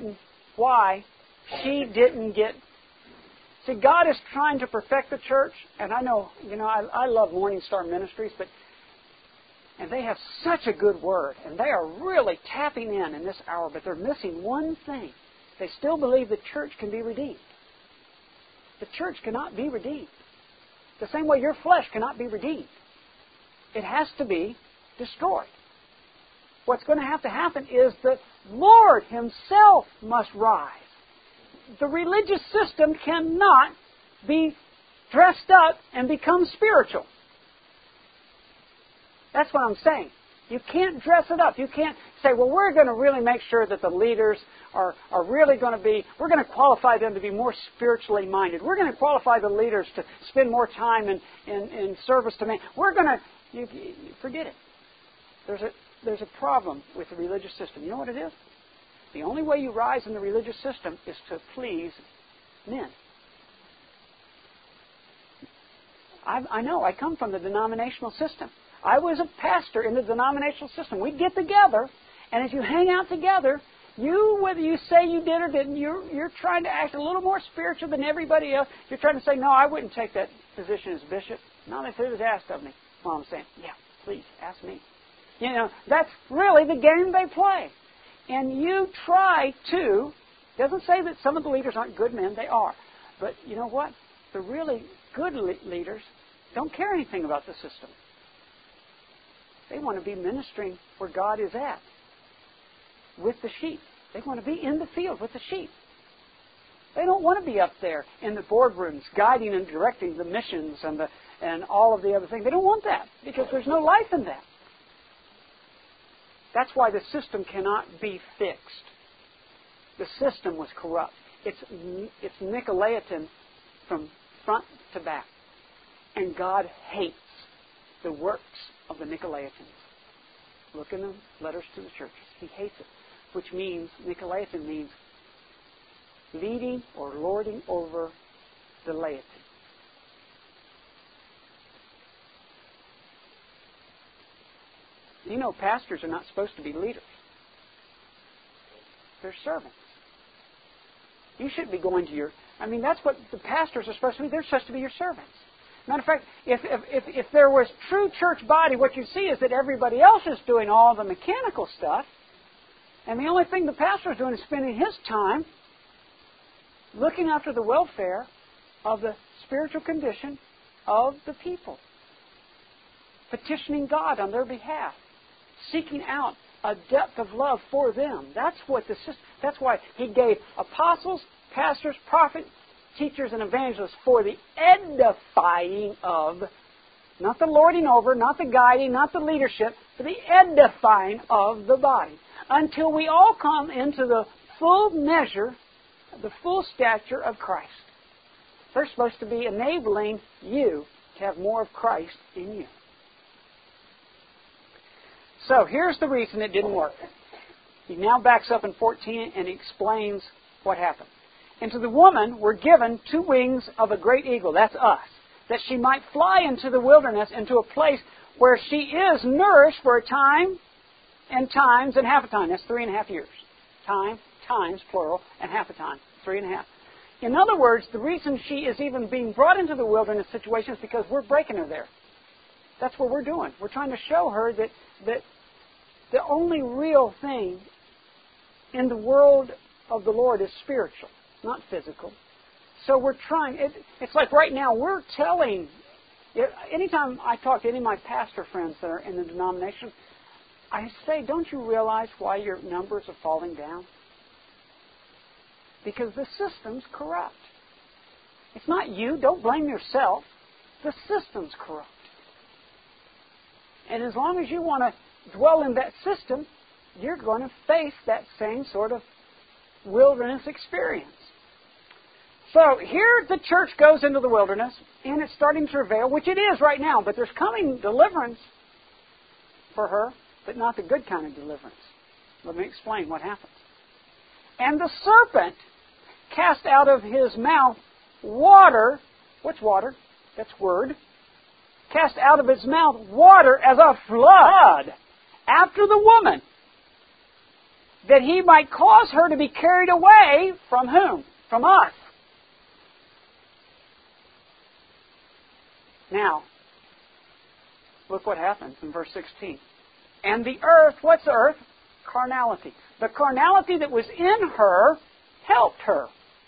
[SPEAKER 1] she didn't get... See, God is trying to perfect the church, and I know, I love Morning Star Ministries, and they have such a good word, and they are really tapping in this hour, but they're missing one thing. They still believe the church can be redeemed. The church cannot be redeemed. The same way your flesh cannot be redeemed. It has to be destroyed. What's going to have to happen is the Lord Himself must rise. The religious system cannot be dressed up and become spiritual. That's what I'm saying. You can't dress it up. You can't say, well, we're going to really make sure that the leaders are really going to be, we're going to qualify them to be more spiritually minded. We're going to qualify the leaders to spend more time in service to man. We're going to, forget it. There's a problem with the religious system. You know what it is? The only way you rise in the religious system is to please men. I know. I come from the denominational system. I was a pastor in the denominational system. We'd get together, and as you hang out together, whether you say you did or didn't, you're trying to act a little more spiritual than everybody else. You're trying to say, no, I wouldn't take that position as bishop. No, if it was asked of me. Well, I'm saying, yeah, please, ask me. That's really the game they play. And you try to, doesn't say that some of the leaders aren't good men, they are. But you know what? The really good leaders don't care anything about the system. They want to be ministering where God is at, with the sheep. They want to be in the field with the sheep. They don't want to be up there in the boardrooms guiding and directing the missions and all of the other things. They don't want that because there's no life in that. That's why the system cannot be fixed. The system was corrupt. It's Nicolaitan from front to back. And God hates the works of the Nicolaitans. Look in the letters to the churches. He hates it. which means, Nicolaitan means leading or lording over the laity. You know, pastors are not supposed to be leaders. They're servants. You should be going to that's what the pastors are supposed to be. They're supposed to be your servants. Matter of fact, if there was true church body, what you see is that everybody else is doing all the mechanical stuff, and the only thing the pastor is doing is spending his time looking after the welfare of the spiritual condition of the people, petitioning God on their behalf, seeking out a depth of love for them. That's why He gave apostles, pastors, prophets, teachers, and evangelists for the edifying of, not the lording over, not the guiding, not the leadership, but the edifying of the body, until we all come into the full measure, the full stature of Christ. They're supposed to be enabling you to have more of Christ in you. So here's the reason it didn't work. He now backs up in 14 and explains what happened. And to the woman were given 2 wings of a great eagle, that's us, that she might fly into the wilderness, into a place where she is nourished for a time and times and half a time. That's 3.5 years. Time, times, plural, and half a time. 3.5. In other words, the reason she is even being brought into the wilderness situation is because we're breaking her there. That's what we're doing. We're trying to show her that the only real thing in the world of the Lord is spiritual, not physical. So we're trying. It's like right now we're telling. Anytime I talk to any of my pastor friends that are in the denomination, I say, don't you realize why your numbers are falling down? Because the system's corrupt. It's not you. Don't blame yourself. The system's corrupt. And as long as you want to dwell in that system, you're going to face that same sort of wilderness experience. So here the church goes into the wilderness, and it's starting to travail, which it is right now, but there's coming deliverance for her, but not the good kind of deliverance. Let me explain what happens. And the serpent cast out of his mouth water. What's water? That's word. Cast out of his mouth water as a flood after the woman, that he might cause her to be carried away from whom? From us. Now, look what happens in verse 16. And the earth, what's the earth? Carnality. The carnality that was in her helped her.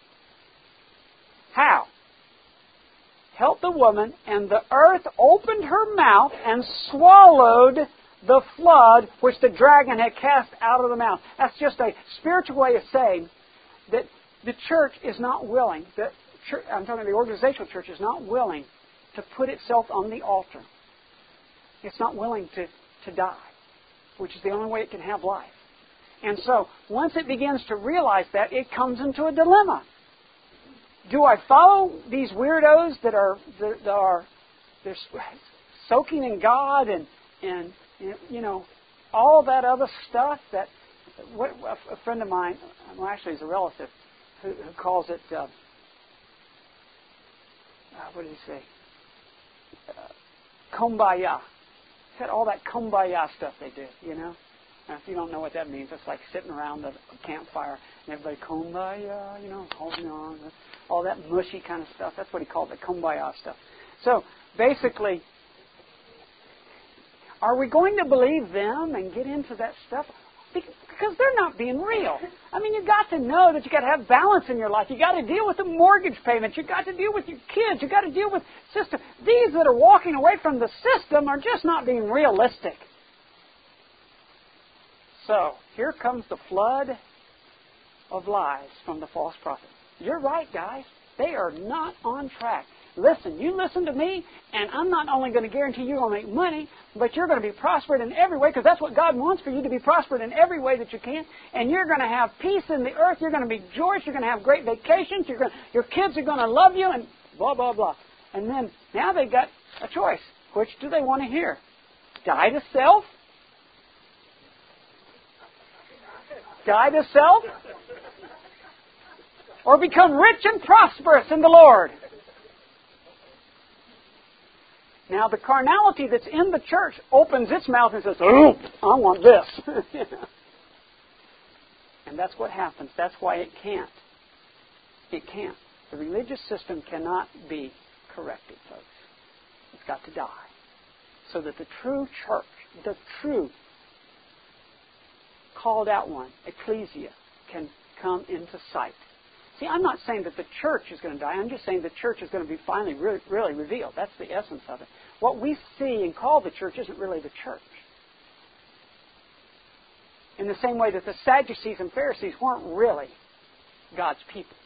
[SPEAKER 1] How? Helped the woman, and the earth opened her mouth and swallowed the flood which the dragon had cast out of the mouth. That's just a spiritual way of saying that the church is not willing, I'm talking the organizational church is not willing to put itself on the altar. It's not willing to die, which is the only way it can have life. And so, once it begins to realize that, it comes into a dilemma. Do I follow these weirdos that are they're soaking in God and all that other stuff that a friend of mine, well, actually he's a relative, who calls it what did he say? Kumbaya. He said all that kumbaya stuff they do, Now, if you don't know what that means, it's like sitting around the campfire and everybody kumbaya, holding on, all that mushy kind of stuff. That's what he called the kumbaya stuff. So basically, are we going to believe them and get into that stuff? Because they're not being real. I mean, you've got to know that you've got to have balance in your life. You've got to deal with the mortgage payments. You've got to deal with your kids. You've got to deal with system. These that are walking away from the system are just not being realistic. So, here comes the flood of lies from the false prophet. You're right, guys. They are not on track. Listen, you listen to me, and I'm not only going to guarantee you're going to make money, but you're going to be prospered in every way, because that's what God wants for you, to be prospered in every way that you can. And you're going to have peace in the earth. You're going to be joyous. You're going to have great vacations. Your kids are going to love you, and blah, blah, blah. And then, now they've got a choice. Which do they want to hear? Die to self? Die to self? Or become rich and prosperous in the Lord? Now, the carnality that's in the church opens its mouth and says, "Oh, I want this." And that's what happens. That's why it can't. It can't. The religious system cannot be corrected, folks. It's got to die. So that the true church, the true called out one, ecclesia, can come into sight. See, I'm not saying that the church is going to die. I'm just saying the church is going to be finally really revealed. That's the essence of it. What we see and call the church isn't really the church. In the same way that the Sadducees and Pharisees weren't really God's people.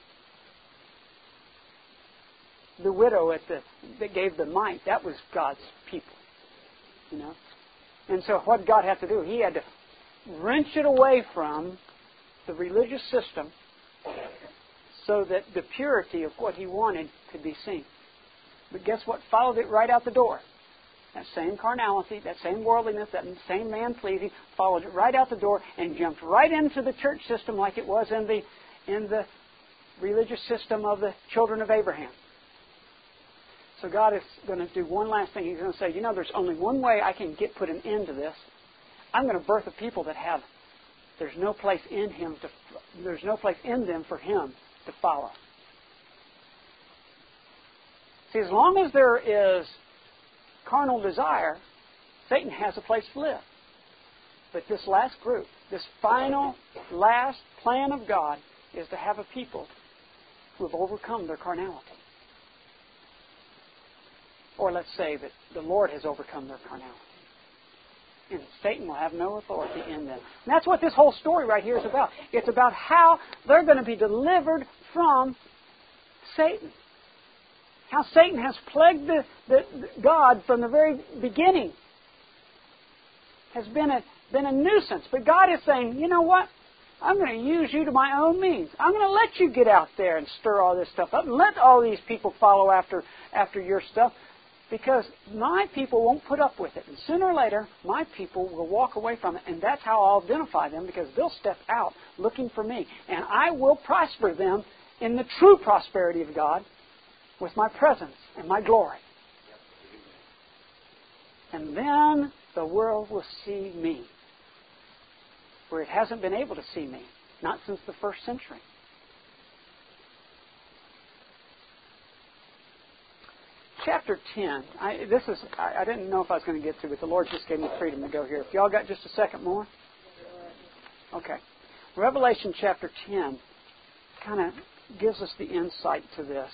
[SPEAKER 1] The widow that gave the mite, that was God's people. You know? And so what God had to do, He had to wrench it away from the religious system so that the purity of what He wanted could be seen. But guess what followed it right out the door? That same carnality, that same worldliness, that same man-pleasing followed it right out the door and jumped right into the church system like it was in the religious system of the children of Abraham. So God is going to do one last thing. He's going to say, you know, there's only one way I can put an end to this. I'm going to birth a people that there's no place in them for Him to follow. See, as long as there is carnal desire, Satan has a place to live. But this last group, this final, last plan of God is to have a people who have overcome their carnality. Or let's say that the Lord has overcome their carnality. And Satan will have no authority in them. And that's what this whole story right here is about. It's about how they're going to be delivered from Satan. How Satan has plagued God from the very beginning. Has been a nuisance. But God is saying, you know what? I'm going to use you to my own means. I'm going to let you get out there and stir all this stuff up and let all these people follow after your stuff. Because my people won't put up with it. And sooner or later, my people will walk away from it. And that's how I'll identify them, because they'll step out looking for me. And I will prosper them in the true prosperity of God with my presence and my glory. And then the world will see me where it hasn't been able to see me. Not since the first century. Chapter 10. I didn't know if I was going to get to it, but the Lord just gave me freedom to go here. If y'all got just a second more? Okay. Revelation chapter 10 kind of gives us the insight to this.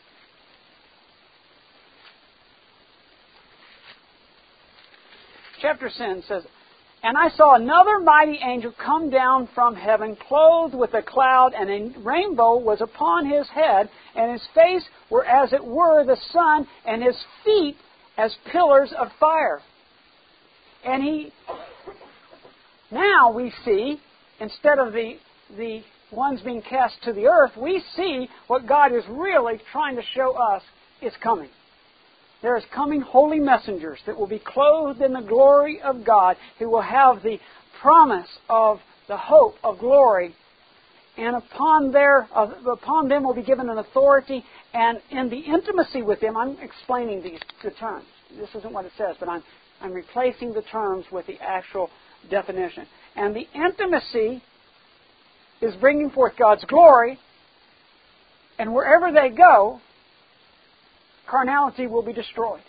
[SPEAKER 1] Chapter 10 says, "And I saw another mighty angel come down from heaven, clothed with a cloud, and a rainbow was upon his head, and his face were as it were the sun, and his feet as pillars of fire." And now we see, instead of the ones being cast to the earth, we see what God is really trying to show us is coming. There is coming holy messengers that will be clothed in the glory of God, who will have the promise of the hope of glory, and upon them will be given an authority, and in the intimacy with them, I'm explaining the terms. This isn't what it says, but I'm replacing the terms with the actual definition. And the intimacy is bringing forth God's glory, and wherever they go, carnality will be destroyed.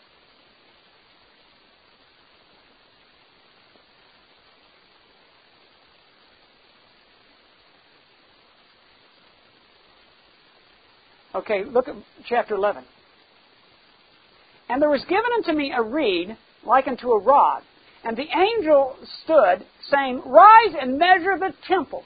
[SPEAKER 1] Okay, look at chapter 11. "And there was given unto me a reed like unto a rod, and the angel stood, saying, Rise and measure the temple,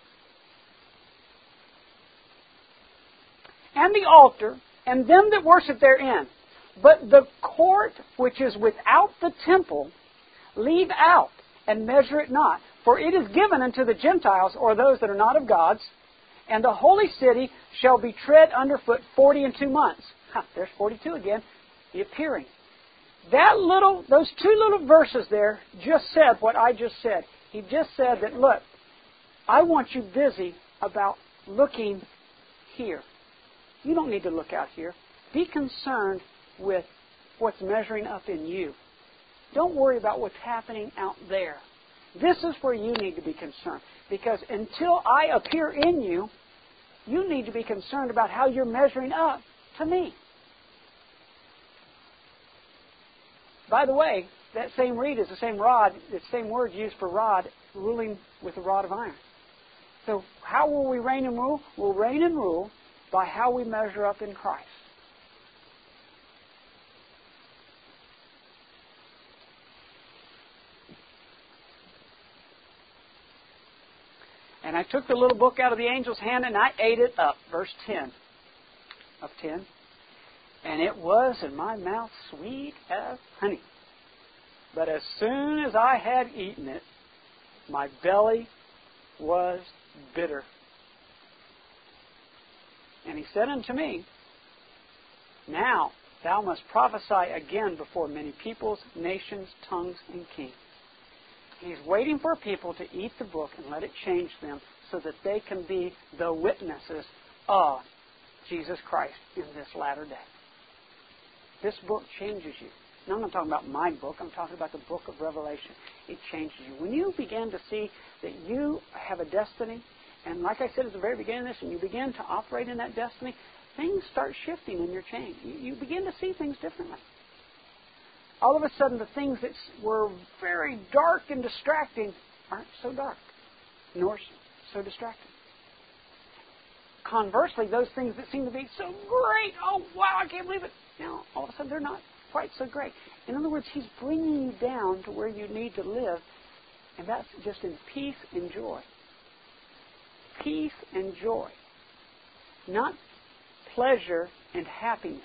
[SPEAKER 1] and the altar, and them that worship therein. But the court which is without the temple, leave out, and measure it not. For it is given unto the Gentiles, or those that are not of God's, and the holy city shall be tread underfoot 42 months. There's 42 again, the appearing. Those two little verses there just said what I just said. He just said that, look, I want you busy about looking here. You don't need to look out here. Be concerned with what's measuring up in you. Don't worry about what's happening out there. This is where you need to be concerned. Because until I appear in you, you need to be concerned about how you're measuring up to me. By the way, that same reed is the same rod, the same word used for rod, ruling with a rod of iron. So how will we reign and rule? We'll reign and rule by how we measure up in Christ. And I took the little book out of the angel's hand and I ate it up. Verse 10 of 10. And it was in my mouth sweet as honey. But as soon as I had eaten it, my belly was bitter. And he said unto me, Now thou must prophesy again before many peoples, nations, tongues, and kings. He's waiting for people to eat the book and let it change them so that they can be the witnesses of Jesus Christ in this latter day. This book changes you. Now, I'm not talking about my book. I'm talking about the book of Revelation. It changes you. When you begin to see that you have a destiny, and like I said at the very beginning of this, and you begin to operate in that destiny, things start shifting in your change. You begin to see things differently. All of a sudden, the things that were very dark and distracting aren't so dark, nor so distracting. Conversely, those things that seem to be so great, oh, wow, I can't believe it, now, all of a sudden, they're not quite so great. In other words, He's bringing you down to where you need to live, and that's just in peace and joy. Peace and joy. Not pleasure and happiness.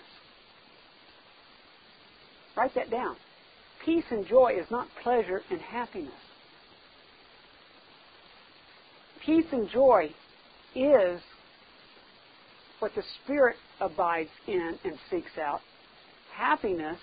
[SPEAKER 1] Write that down. Peace and joy is not pleasure and happiness. Peace and joy is what the Spirit abides in and seeks out. Happiness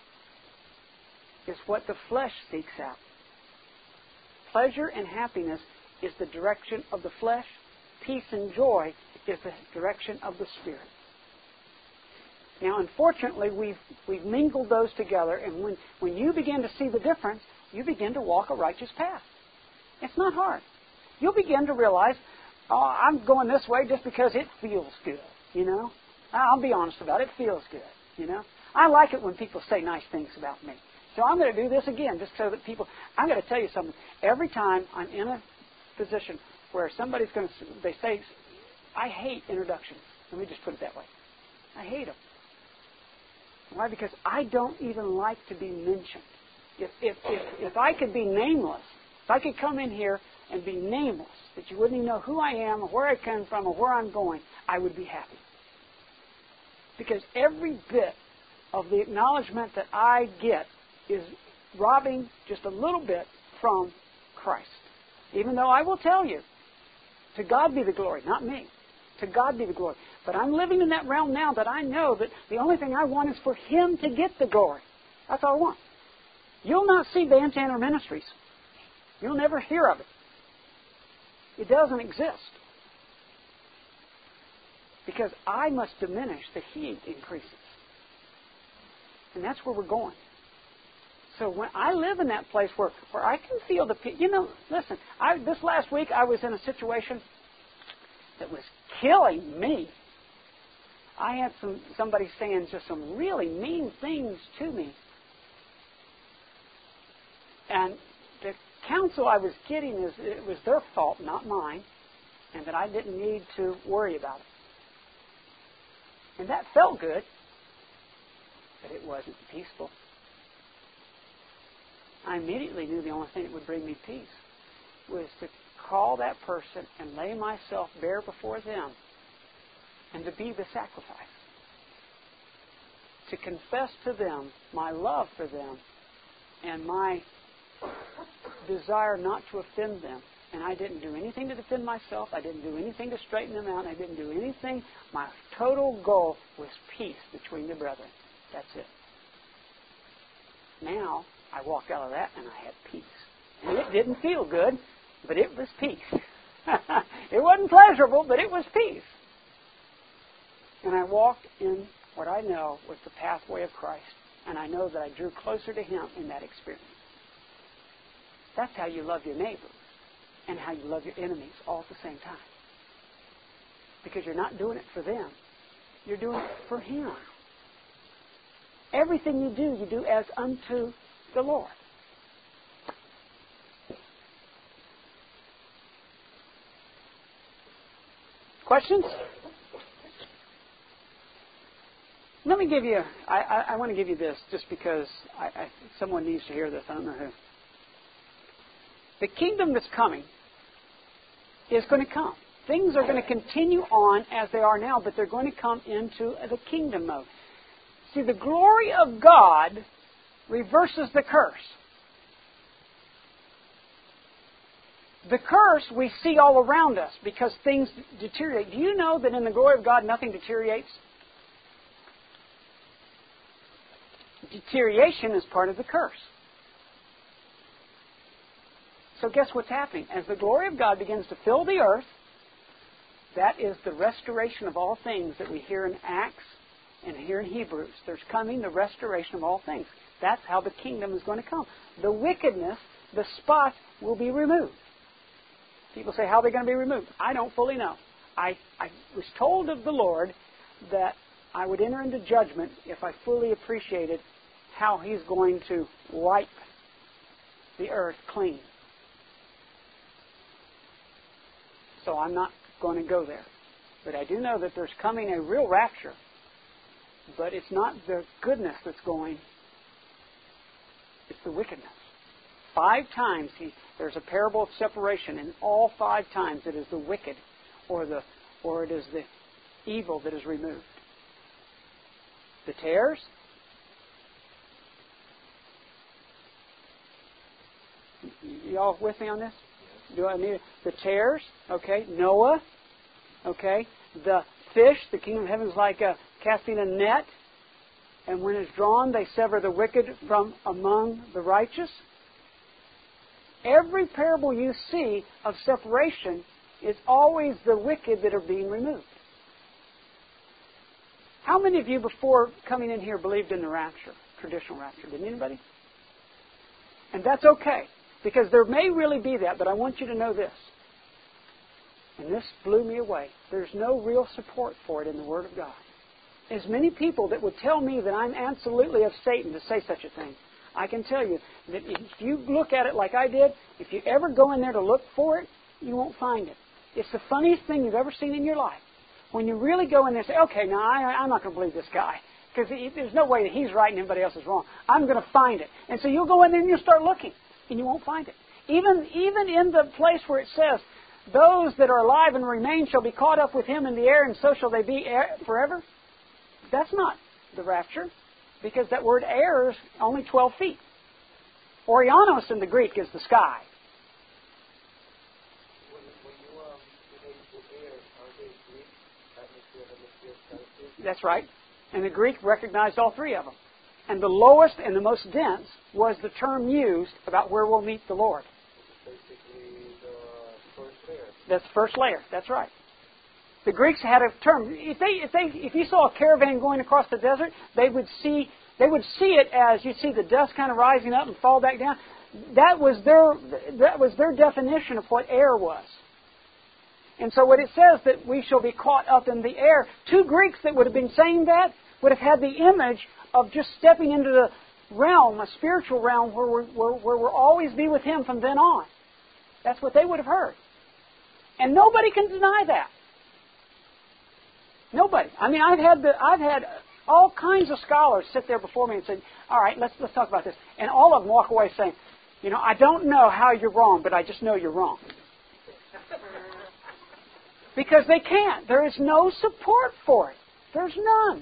[SPEAKER 1] is what the flesh seeks out. Pleasure and happiness is the direction of the flesh. Peace and joy is the direction of the Spirit. Now, unfortunately, we've mingled those together, and when you begin to see the difference, you begin to walk a righteous path. It's not hard. You'll begin to realize, oh, I'm going this way just because it feels good, you know. I'll be honest about it. It feels good, you know. I like it when people say nice things about me. So I'm going to do this again just so that people... I'm going to tell you something. Every time I'm in a position where somebody's going to... They say, I hate introductions. Let me just put it that way. I hate them. Why? Because I don't even like to be mentioned. If I could be nameless, if I could come in here and be nameless, that you wouldn't even know who I am or where I come from or where I'm going, I would be happy. Because every bit of the acknowledgement that I get is robbing just a little bit from Christ. Even though I will tell you, to God be the glory, not me. To God be the glory. But I'm living in that realm now that I know that the only thing I want is for Him to get the glory. That's all I want. You'll not see Van Tanner Ministries. You'll never hear of it. It doesn't exist. Because I must diminish that He increases. And that's where we're going. So when I live in that place where I can feel the peace. You know, listen, this last week I was in a situation that was killing me. I had somebody saying just some really mean things to me. And the counsel I was getting is it was their fault, not mine, and that I didn't need to worry about it. And that felt good, but it wasn't peaceful. I immediately knew the only thing that would bring me peace was to call that person and lay myself bare before them and to be the sacrifice. To confess to them my love for them and my desire not to offend them. And I didn't do anything to defend myself. I didn't do anything to straighten them out. I didn't do anything. My total goal was peace between the brethren. That's it. Now, I walked out of that and I had peace. And it didn't feel good, but it was peace. It wasn't pleasurable, but it was peace. And I walked in what I know was the pathway of Christ. And I know that I drew closer to Him in that experience. That's how you love your neighbor and how you love your enemies all at the same time. Because you're not doing it for them. You're doing it for Him. Everything you do as unto the Lord. Questions? Let me give you, I want to give you this just because someone needs to hear this. I don't know who. The kingdom that's coming is going to come. Things are going to continue on as they are now, but they're going to come into the kingdom mode. See, the glory of God reverses the curse. The curse we see all around us because things deteriorate. Do you know that in the glory of God nothing deteriorates? Deterioration is part of the curse. So guess what's happening? As the glory of God begins to fill the earth, that is the restoration of all things that we hear in Acts and here in Hebrews. There's coming the restoration of all things. That's how the kingdom is going to come. The wickedness, the spot, will be removed. People say, how are they going to be removed? I don't fully know. I was told of the Lord that I would enter into judgment if I fully appreciated how He's going to wipe the earth clean. So I'm not going to go there. But I do know that there's coming a real rapture. But it's not the goodness that's going. It's the wickedness. 5 times there's a parable of separation, and all 5 times it is the wicked or it is the evil that is removed. The tares. Y'all with me on this? Do I need the tares? Okay. Noah. Okay. The fish. The kingdom of heaven is like casting a net, and when it's drawn, they sever the wicked from among the righteous. Every parable you see of separation is always the wicked that are being removed. How many of you before coming in here believed in the rapture, traditional rapture? Didn't anybody? And that's okay, because there may really be that, but I want you to know this. And this blew me away. There's no real support for it in the Word of God. As many people that would tell me that I'm absolutely of Satan to say such a thing, I can tell you that if you look at it like I did, if you ever go in there to look for it, you won't find it. It's the funniest thing you've ever seen in your life. When you really go in there and say, okay, now I'm not going to believe this guy, because there's no way that he's right and everybody else is wrong. I'm going to find it. And so you'll go in there and you'll start looking, and you won't find it. Even in the place where it says, those that are alive and remain shall be caught up with Him in the air, and so shall they be forever. That's not the rapture, because that word air is only 12 feet. Orianos in the Greek is the sky. That's right. And the Greek recognized all 3 of them. And the lowest and the most dense was the term used about where we'll meet the Lord.
[SPEAKER 2] Basically the first layer.
[SPEAKER 1] That's the first layer. That's right. The Greeks had a term. If you saw a caravan going across the desert, they would see it as you see the dust kind of rising up and fall back down. That was their definition of what air was. And so when it says that we shall be caught up in the air, 2 Greeks that would have been saying that would have had the image of just stepping into the realm, a spiritual realm, where we'll always be with Him from then on. That's what they would have heard. And nobody can deny that. Nobody. I mean, I've had all kinds of scholars sit there before me and say, all right, let's talk about this. And all of them walk away saying, I don't know how you're wrong, but I just know you're wrong. Because they can't. There is no support for it. There's none.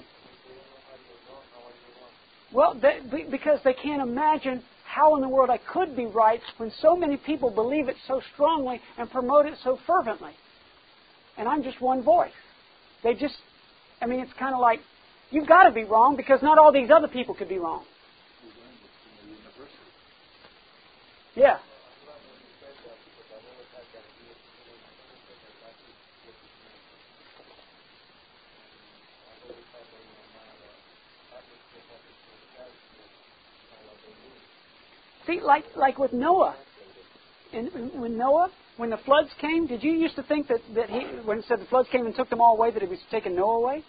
[SPEAKER 1] Well, because they can't imagine how in the world I could be right when so many people believe it so strongly and promote it so fervently. And I'm just one voice. It's kind of like, you've got to be wrong because not all these other people could be wrong. Yeah. See, like with Noah. And when the floods came, did you used to think that he, when it said the floods came and took them all away, that he was taking Noah away?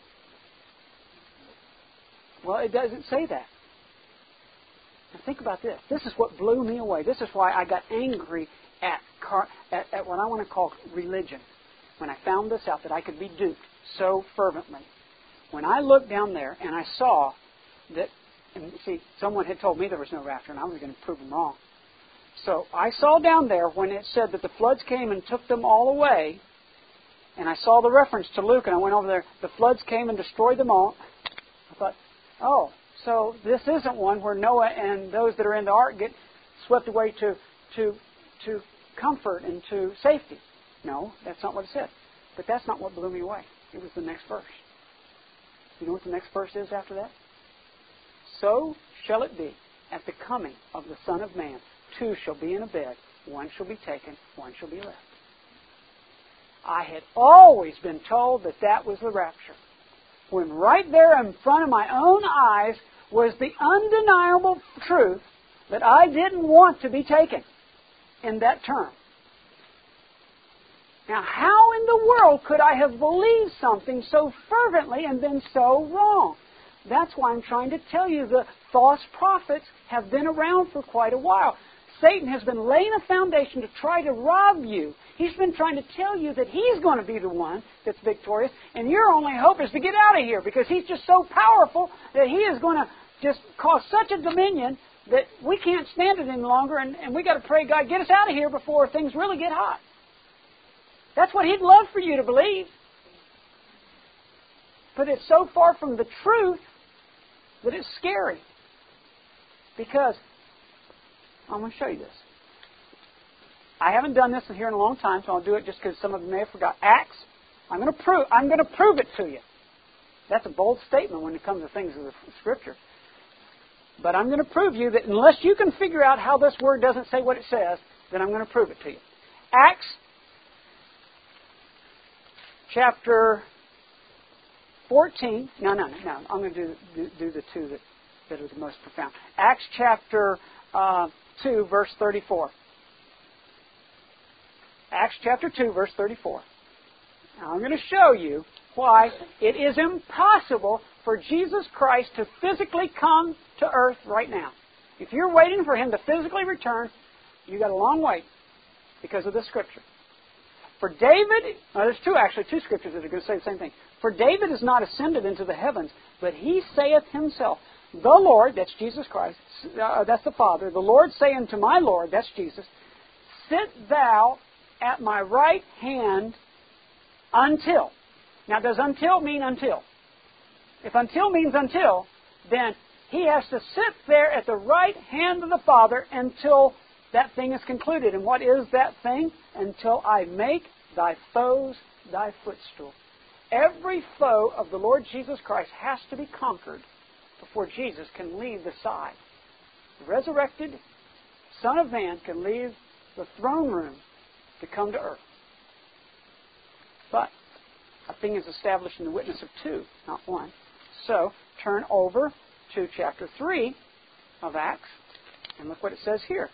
[SPEAKER 1] Well, it doesn't say that. Now think about this. This is what blew me away. This is why I got angry at what I want to call religion. When I found this out, that I could be duped so fervently. When I looked down there and I saw that, and see, someone had told me there was no rapture, and I was going to prove them wrong. So I saw down there when it said that the floods came and took them all away, and I saw the reference to Luke, and I went over there, the floods came and destroyed them all. I thought, oh, so this isn't one where Noah and those that are in the ark get swept away to comfort and to safety. No, that's not what it said. But that's not what blew me away. It was the next verse. You know what the next verse is after that? So shall it be at the coming of the Son of Man. 2 shall be in a bed, 1 shall be taken, 1 shall be left. I had always been told that that was the rapture, when right there in front of my own eyes was the undeniable truth that I didn't want to be taken in that term. Now, how in the world could I have believed something so fervently and been so wrong? That's why I'm trying to tell you the false prophets have been around for quite a while. Satan has been laying a foundation to try to rob you. He's been trying to tell you that he's going to be the one that's victorious, and your only hope is to get out of here, because he's just so powerful that he is going to just cause such a dominion that we can't stand it any longer, and we've got to pray, God, get us out of here before things really get hot. That's what he'd love for you to believe. But it's so far from the truth that it's scary. Because, I'm going to show you this. I haven't done this here in a long time, so I'll do it just because some of you may have forgot. Acts, I'm going to prove it to you. That's a bold statement when it comes to things of the Scripture. But I'm going to prove you that unless you can figure out how this word doesn't say what it says, then I'm going to prove it to you. Acts chapter 14. No. I'm going to do the two that are the most profound. Acts chapter 2, verse 34. Acts chapter 2, verse 34. Now I'm going to show you why it is impossible for Jesus Christ to physically come to earth right now. If you're waiting for Him to physically return, you've got a long wait because of this Scripture. For David, there's two Scriptures that are going to say the same thing. For David is not ascended into the heavens, but he saith himself, the Lord, that's Jesus Christ, that's the Father, the Lord saying to my Lord, that's Jesus, sit thou at my right hand until. Now, does until mean until? If until means until, then he has to sit there at the right hand of the Father until that thing is concluded. And what is that thing? Until I make thy foes thy footstool. Every foe of the Lord Jesus Christ has to be conquered before Jesus can leave the side. The resurrected Son of Man can leave the throne room to come to earth. But a thing is established in the witness of 2, not 1. So, turn over to chapter 3 of Acts, and look what it says here.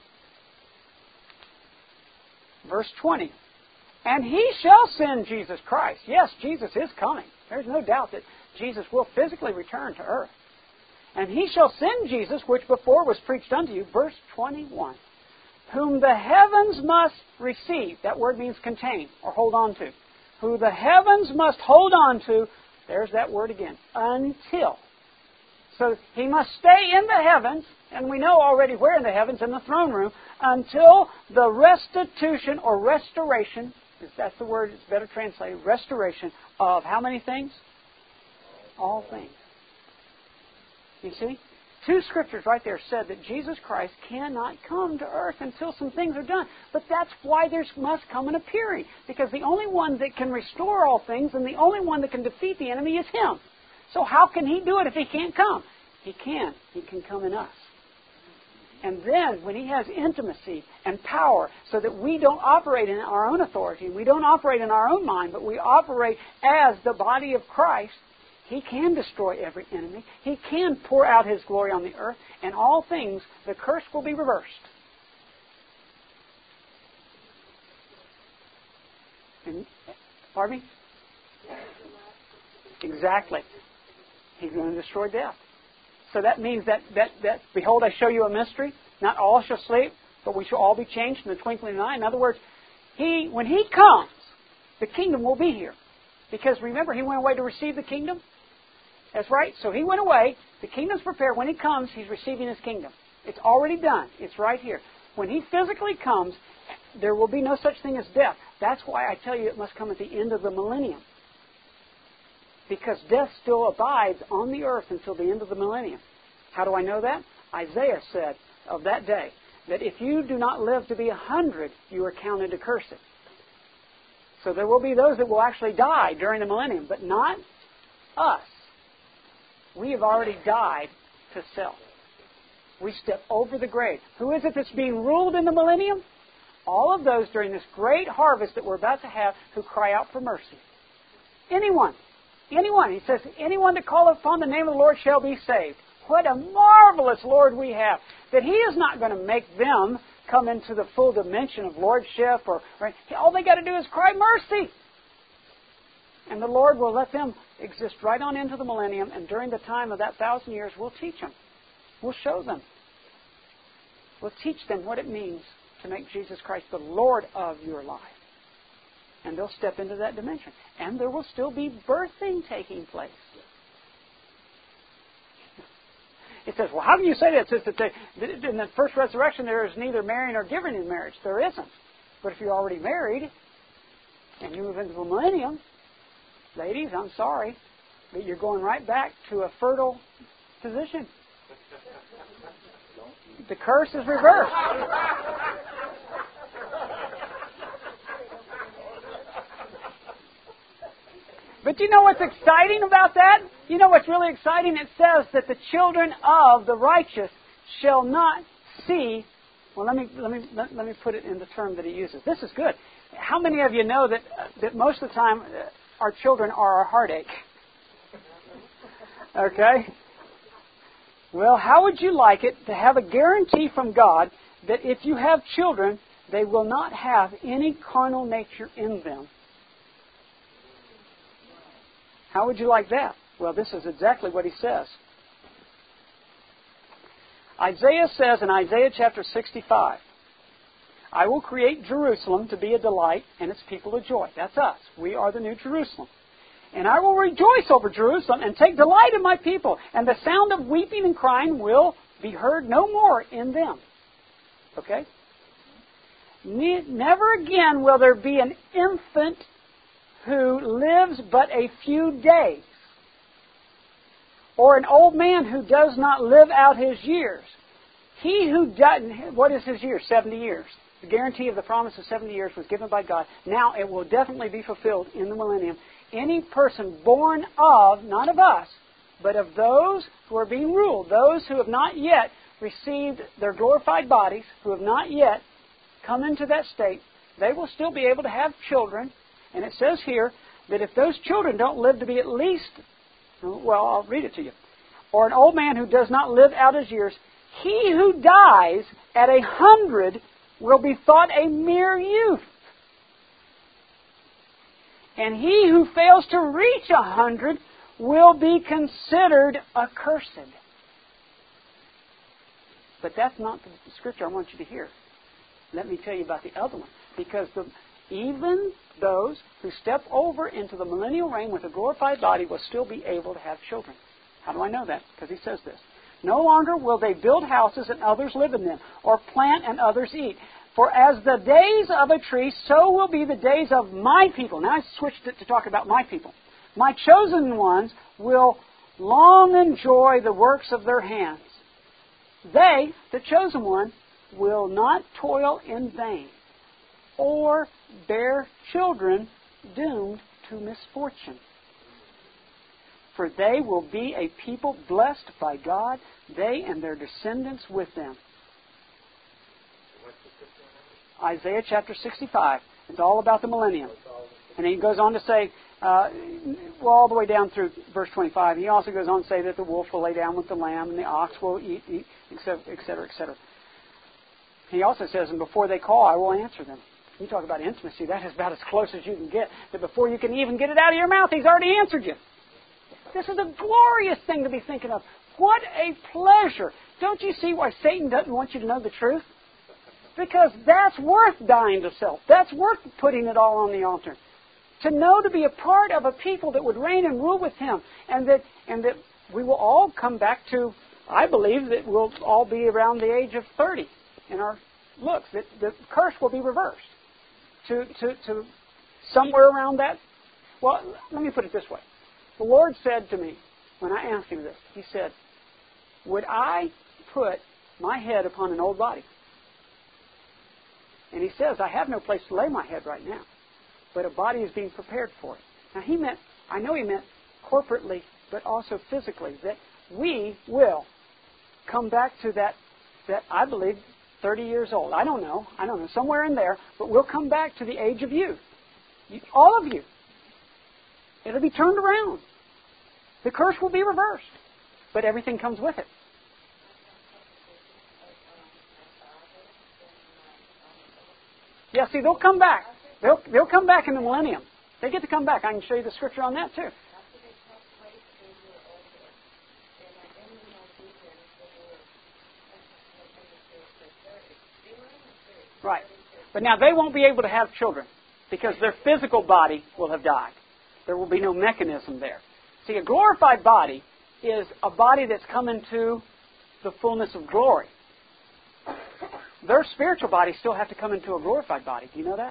[SPEAKER 1] Verse 20. And he shall send Jesus Christ. Yes, Jesus is coming. There's no doubt that Jesus will physically return to earth. And he shall send Jesus, which before was preached unto you, verse 21, whom the heavens must receive. That word means contain or hold on to. Who the heavens must hold on to, there's that word again, until. So he must stay in the heavens, and we know already where in the heavens, in the throne room, until the restitution or restoration, that's the word, it's better translated, restoration of how many things? All things. You see? 2 Scriptures right there said that Jesus Christ cannot come to earth until some things are done. But that's why there must come an appearing. Because the only one that can restore all things and the only one that can defeat the enemy is Him. So how can He do it if He can't come? He can. He can come in us. And then when He has intimacy and power so that we don't operate in our own authority, we don't operate in our own mind, but we operate as the body of Christ, He can destroy every enemy. He can pour out His glory on the earth. And all things, the curse will be reversed. And, pardon me? Exactly. He's going to destroy death. So that means that behold, I show you a mystery. Not all shall sleep, but we shall all be changed in the twinkling of an eye. In other words, when He comes, the kingdom will be here. Because remember, He went away to receive the kingdom. That's right. So He went away. The kingdom's prepared. When He comes, He's receiving His kingdom. It's already done. It's right here. When He physically comes, there will be no such thing as death. That's why I tell you it must come at the end of the millennium. Because death still abides on the earth until the end of the millennium. How do I know that? Isaiah said of that day that if you do not live to be 100, you are counted accursed. So there will be those that will actually die during the millennium, but not us. We have already died to self. We step over the grave. Who is it that's being ruled in the millennium? All of those during this great harvest that we're about to have who cry out for mercy. Anyone. Anyone. He says, anyone that calleth upon the name of the Lord shall be saved. What a marvelous Lord we have. That He is not going to make them come into the full dimension of lordship. Or all they got to do is cry mercy. And the Lord will let them exist right on into the millennium. And during the time of that 1,000 years, we'll teach them. We'll show them. We'll teach them what it means to make Jesus Christ the Lord of your life. And they'll step into that dimension. And there will still be birthing taking place. It says, well, how can you say that? It says that in the first resurrection there is neither marrying nor giving in marriage. There isn't. But if you're already married and you move into the millennium, ladies, I'm sorry, but you're going right back to a fertile position. The curse is reversed. But you know what's exciting about that? You know what's really exciting? It says that the children of the righteous shall not see. Well, let me put it in the term that he uses. This is good. How many of you know that most of the time our children are our heartache? Okay? Well, how would you like it to have a guarantee from God that if you have children, they will not have any carnal nature in them? How would you like that? Well, this is exactly what he says. Isaiah says in Isaiah chapter 65, I will create Jerusalem to be a delight and its people a joy. That's us. We are the new Jerusalem. And I will rejoice over Jerusalem and take delight in my people. And the sound of weeping and crying will be heard no more in them. Okay? Never again will there be an infant who lives but a few days, or an old man who does not live out his years. He who doesn't, what is his years? 70 years. The guarantee of the promise of 70 years was given by God. Now it will definitely be fulfilled in the millennium. Any person born of, not of us, but of those who are being ruled, those who have not yet received their glorified bodies, who have not yet come into that state, they will still be able to have children. And it says here that if those children don't live to be at least, well, I'll read it to you, or an old man who does not live out his years, he who dies at 100 will be thought a mere youth. And he who fails to reach 100 will be considered accursed. But that's not the scripture I want you to hear. Let me tell you about the other one. Because even those who step over into the millennial reign with a glorified body will still be able to have children. How do I know that? Because he says this. No longer will they build houses and others live in them, or plant and others eat. For as the days of a tree, so will be the days of my people. Now I switched it to talk about my people. My chosen ones will long enjoy the works of their hands. They, the chosen one, will not toil in vain, or bear children doomed to misfortune. For they will be a people blessed by God, they and their descendants with them. Isaiah chapter 65. It's all about the millennium. And he goes on to say, all the way down through verse 25. He also goes on to say that the wolf will lay down with the lamb and the ox will eat, etc., etc., etc. He also says, and before they call, I will answer them. You talk about intimacy, that is about as close as you can get. That before you can even get it out of your mouth, He's already answered you. This is a glorious thing to be thinking of. What a pleasure. Don't you see why Satan doesn't want you to know the truth? Because that's worth dying to self. That's worth putting it all on the altar. To know, to be a part of a people that would reign and rule with Him. And that we will all come back to, I believe, that we'll all be around the age of 30 in our looks. That the curse will be reversed to somewhere around that. Well, let me put it this way. The Lord said to me, when I asked Him this, He said, would I put my head upon an old body? And He says, I have no place to lay my head right now, but a body is being prepared for it. Now I know He meant corporately, but also physically, that we will come back to that I believe 30 years old. I don't know, somewhere in there, but we'll come back to the age of youth. All of you. It'll be turned around. The curse will be reversed, but everything comes with it. Yeah, see, they'll come back. They'll come back in the millennium. They get to come back. I can show you the scripture on that too. Right. But now they won't be able to have children because their physical body will have died. There will be no mechanism there. See, a glorified body is a body that's come into the fullness of glory. Their spiritual bodies still have to come into a glorified body. Do you know that?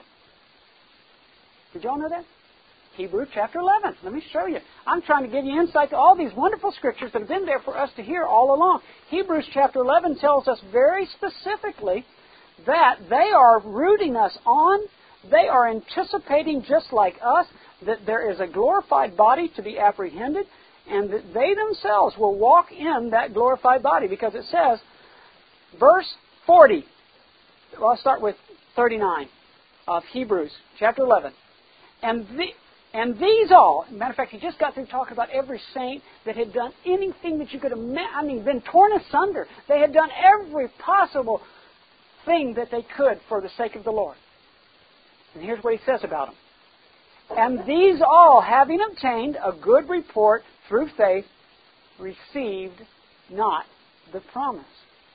[SPEAKER 1] Did y'all know that? Hebrews chapter 11. Let me show you. I'm trying to give you insight to all these wonderful scriptures that have been there for us to hear all along. Hebrews chapter 11 tells us very specifically that they are rooting us on. They are anticipating, just like us, that there is a glorified body to be apprehended, and that they themselves will walk in that glorified body. Because it says, verse 40, well, I'll start with 39 of Hebrews chapter 11. And these all, matter of fact, he just got through talking about every saint that had done anything that you could imagine, been torn asunder. They had done every possible thing that they could for the sake of the Lord. And here's what he says about them. And these all, having obtained a good report through faith, received not the promise.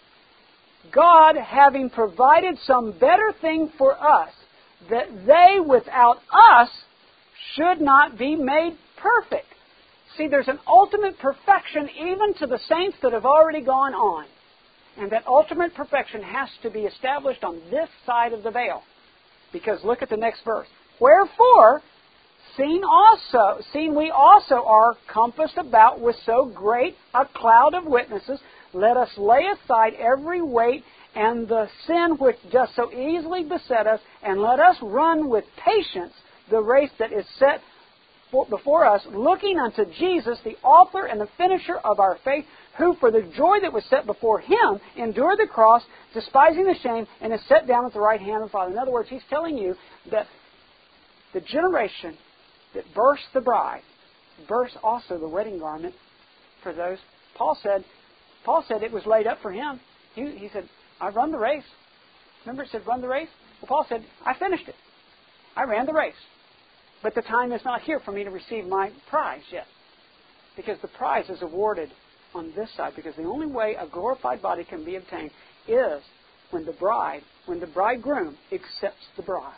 [SPEAKER 1] God, having provided some better thing for us, that they without us should not be made perfect. See, there's an ultimate perfection even to the saints that have already gone on. And that ultimate perfection has to be established on this side of the veil. Because look at the next verse. Wherefore, seeing we also are compassed about with so great a cloud of witnesses, let us lay aside every weight and the sin which does so easily beset us, and let us run with patience the race that is set before us, looking unto Jesus, the author and the finisher of our faith, who for the joy that was set before Him endured the cross, despising the shame, and is set down at the right hand of the Father. In other words, He's telling you that the generation that births the bride births also the wedding garment for those. Paul said it was laid up for him. He said, I've run the race. Remember it said run the race? Well, Paul said, I finished it. I ran the race. But the time is not here for me to receive my prize yet. Because the prize is awarded on this side. Because the only way a glorified body can be obtained is when the bridegroom accepts the bride.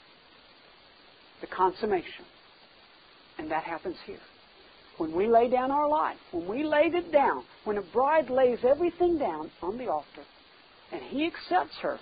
[SPEAKER 1] The consummation. And that happens here. When we lay down our life, when we laid it down, when a bride lays everything down on the altar, and He accepts her,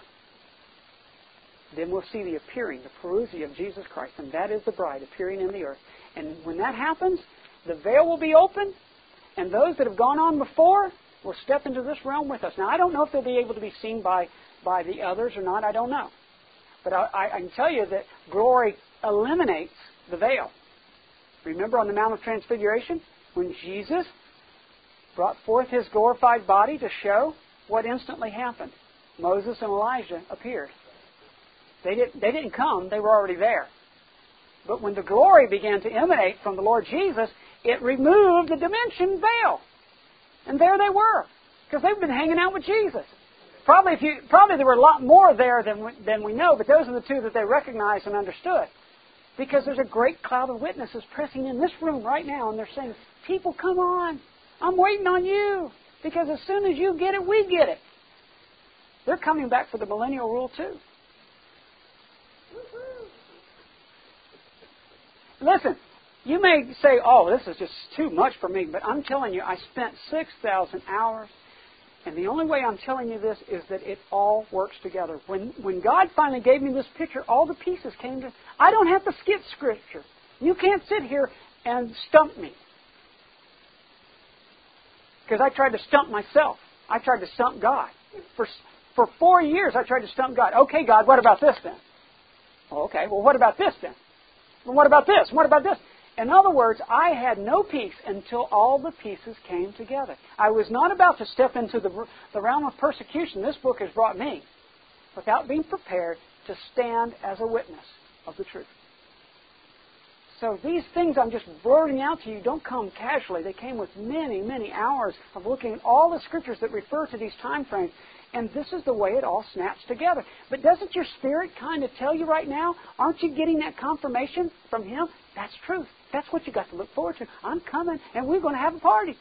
[SPEAKER 1] then we'll see the appearing, the parousia of Jesus Christ, and that is the bride appearing in the earth. And when that happens, the veil will be open, and those that have gone on before will step into this realm with us. Now, I don't know if they'll be able to be seen by the others or not. I don't know. But I can tell you that glory eliminates the veil. Remember on the Mount of Transfiguration, when Jesus brought forth His glorified body to show what instantly happened? Moses and Elijah appeared. They didn't come. They were already there. But when the glory began to emanate from the Lord Jesus, it removed the dimension veil. And there they were, because they've been hanging out with Jesus. Probably there were a lot more there than we know, but those are the two that they recognized and understood. Because there's a great cloud of witnesses pressing in this room right now, and they're saying, people, come on. I'm waiting on you. Because as soon as you get it, we get it. They're coming back for the millennial rule too. Listen, you may say, oh, this is just too much for me, but I'm telling you, I spent 6,000 hours, and the only way I'm telling you this is that it all works together. When God finally gave me this picture, all the pieces came to... I don't have to skip Scripture. You can't sit here and stump me. Because I tried to stump myself. I tried to stump God. For 4 years, I tried to stump God. Okay, God, what about this then? Oh, okay, well, what about this then? Well, what about this? What about this? In other words, I had no peace until all the pieces came together. I was not about to step into the realm of persecution this book has brought me without being prepared to stand as a witness of the truth. So these things I'm just blurting out to you don't come casually. They came with many, many hours of looking at all the Scriptures that refer to these time frames. And this is the way it all snaps together. But doesn't your spirit kind of tell you right now, aren't you getting that confirmation from Him? That's truth. That's what you got to look forward to. I'm coming, and we're going to have a party.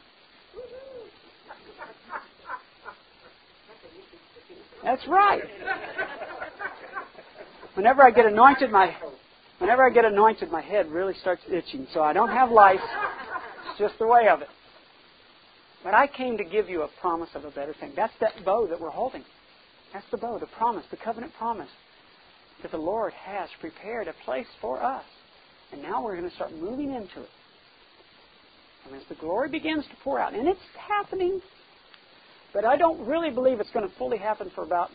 [SPEAKER 1] That's right. Whenever I get anointed, my head really starts itching. So I don't have lice. It's just the way of it. But I came to give you a promise of a better thing. That's that bow that we're holding. That's the bow, the promise, the covenant promise that the Lord has prepared a place for us. And now we're going to start moving into it. And as the glory begins to pour out, and it's happening, but I don't really believe it's going to fully happen for about...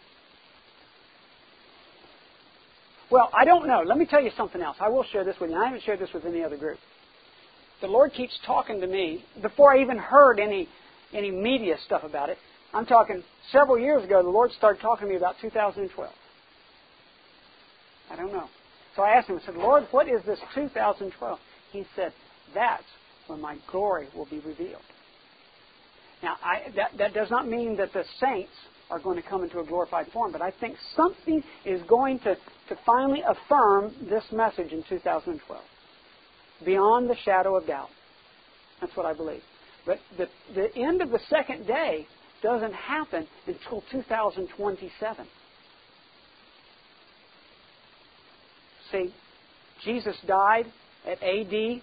[SPEAKER 1] Well, I don't know. Let me tell you something else. I will share this with you. I haven't shared this with any other group. The Lord keeps talking to me before I even heard any media stuff about it. I'm talking several years ago, the Lord started talking to me about 2012. I don't know. So I asked Him, I said, Lord, what is this 2012? He said, that's when my glory will be revealed. Now, that does not mean that the saints are going to come into a glorified form, but I think something is going to finally affirm this message in 2012. Beyond the shadow of doubt. That's what I believe. But the end of the second day doesn't happen until 2027. See, Jesus died at AD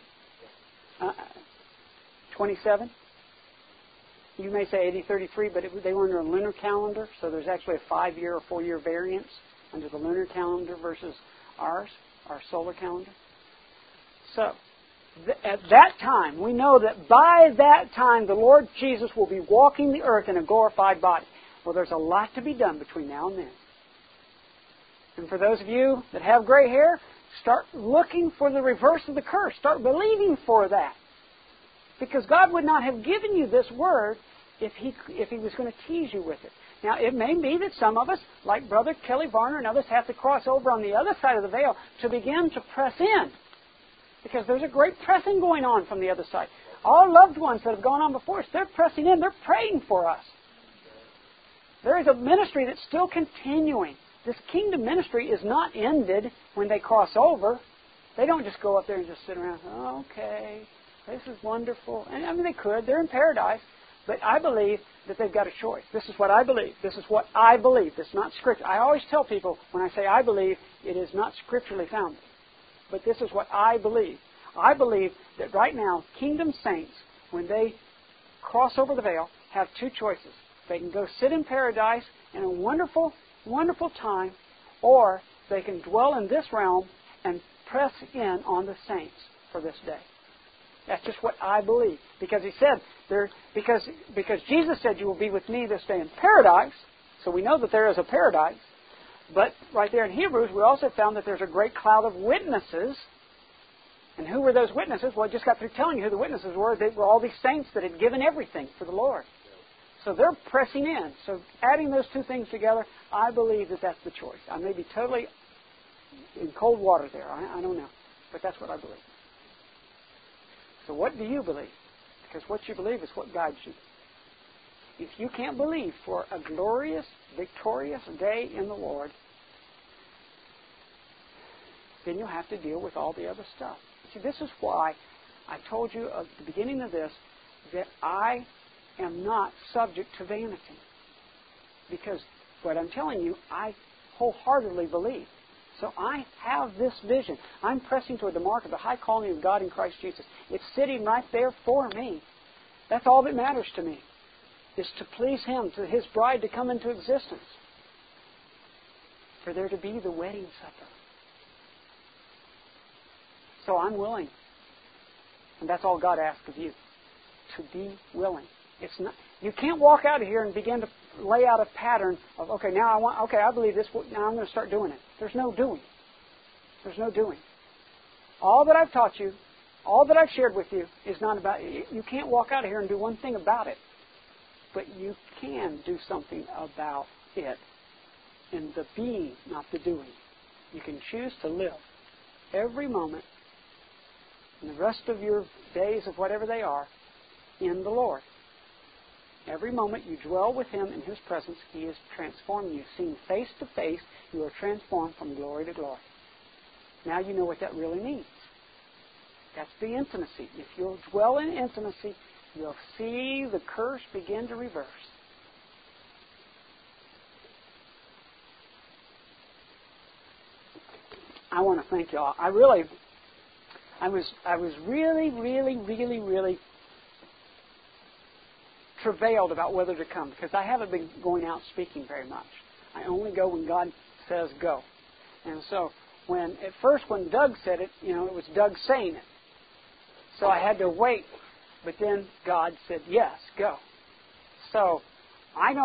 [SPEAKER 1] 27. You may say AD 33, but they were under a lunar calendar, so there's actually a 5-year or 4-year variance under the lunar calendar versus ours, our solar calendar. So, at that time, we know that by that time, the Lord Jesus will be walking the earth in a glorified body. Well, there's a lot to be done between now and then. And for those of you that have gray hair, start looking for the reverse of the curse. Start believing for that. Because God would not have given you this word if He was going to tease you with it. Now, it may be that some of us, like Brother Kelly Varner and others, have to cross over on the other side of the veil to begin to press in. Because there's a great pressing going on from the other side. All loved ones that have gone on before us, they're pressing in. They're praying for us. There is a ministry that's still continuing. This kingdom ministry is not ended when they cross over. They don't just go up there and just sit around, oh, okay, this is wonderful. And I mean, they could. They're in paradise. But I believe that they've got a choice. This is what I believe. This is what I believe. It's not scripture. I always tell people, when I say I believe, it is not scripturally founded. But this is what I believe. I believe that right now, kingdom saints, when they cross over the veil, have two choices. They can go sit in paradise in a wonderful, wonderful time, or they can dwell in this realm and press in on the saints for this day. That's just what I believe. Because He said, because Jesus said, you will be with me this day in paradise, so we know that there is a paradise. But right there in Hebrews, we also found that there's a great cloud of witnesses. And who were those witnesses? Well, I just got through telling you who the witnesses were. They were all these saints that had given everything for the Lord. So they're pressing in. So adding those two things together, I believe that that's the choice. I may be totally in cold water there. I don't know. But that's what I believe. So what do you believe? Because what you believe is what guides you. If you can't believe for a glorious, victorious day in the Lord, then you'll have to deal with all the other stuff. See, this is why I told you at the beginning of this that I am not subject to vanity. Because what I'm telling you, I wholeheartedly believe. So I have this vision. I'm pressing toward the mark of the high calling of God in Christ Jesus. It's sitting right there for me. That's all that matters to me, is to please Him, to His bride to come into existence, for there to be the wedding supper. So I'm willing. And that's all God asks of you, to be willing. It's not. You can't walk out of here and begin to lay out a pattern of, I believe this, now I'm going to start doing it. There's no doing. There's no doing. All that I've taught you, all that I've shared with you is not about, you can't walk out of here and do one thing about it. But you can do something about it in the being, not the doing. You can choose to live every moment and the rest of your days of whatever they are in the Lord. Every moment you dwell with Him in His presence, He is transforming you. Seen face to face, you are transformed from glory to glory. Now you know what that really means. That's the intimacy. If you'll dwell in intimacy, you'll see the curse begin to reverse. I want to thank you all. I was really travailed about whether to come, because I haven't been going out speaking very much. I only go when God says go. And so when Doug said it, it was Doug saying it. So I had to wait. But then God said, yes, go. So I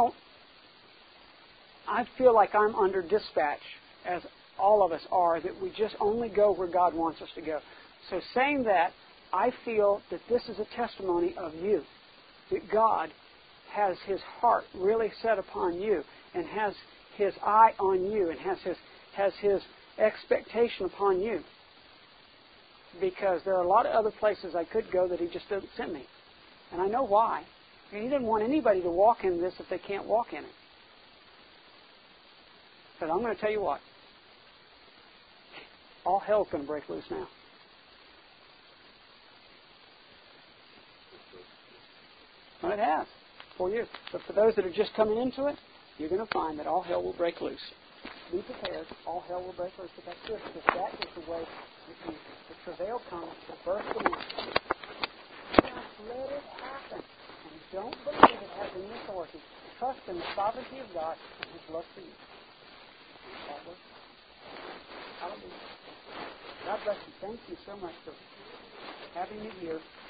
[SPEAKER 1] feel like I'm under dispatch, as all of us are, that we just only go where God wants us to go. So saying that, I feel that this is a testimony of you, that God has His heart really set upon you and has His eye on you and has His expectation upon you. Because there are a lot of other places I could go that He just doesn't send me. And I know why. He didn't want anybody to walk in this if they can't walk in it. But I'm going to tell you what. All hell's going to break loose now. Well, it has. 4 years. But for those that are just coming into it, you're going to find that all hell will break loose. Be prepared. All hell will break loose. But that's good, because that is the way the travail comes to burst the wound. Just let it happen. And don't believe it has any authority. Trust in the sovereignty of God and His love for you. Hallelujah. God bless you. Thank you so much for having me here.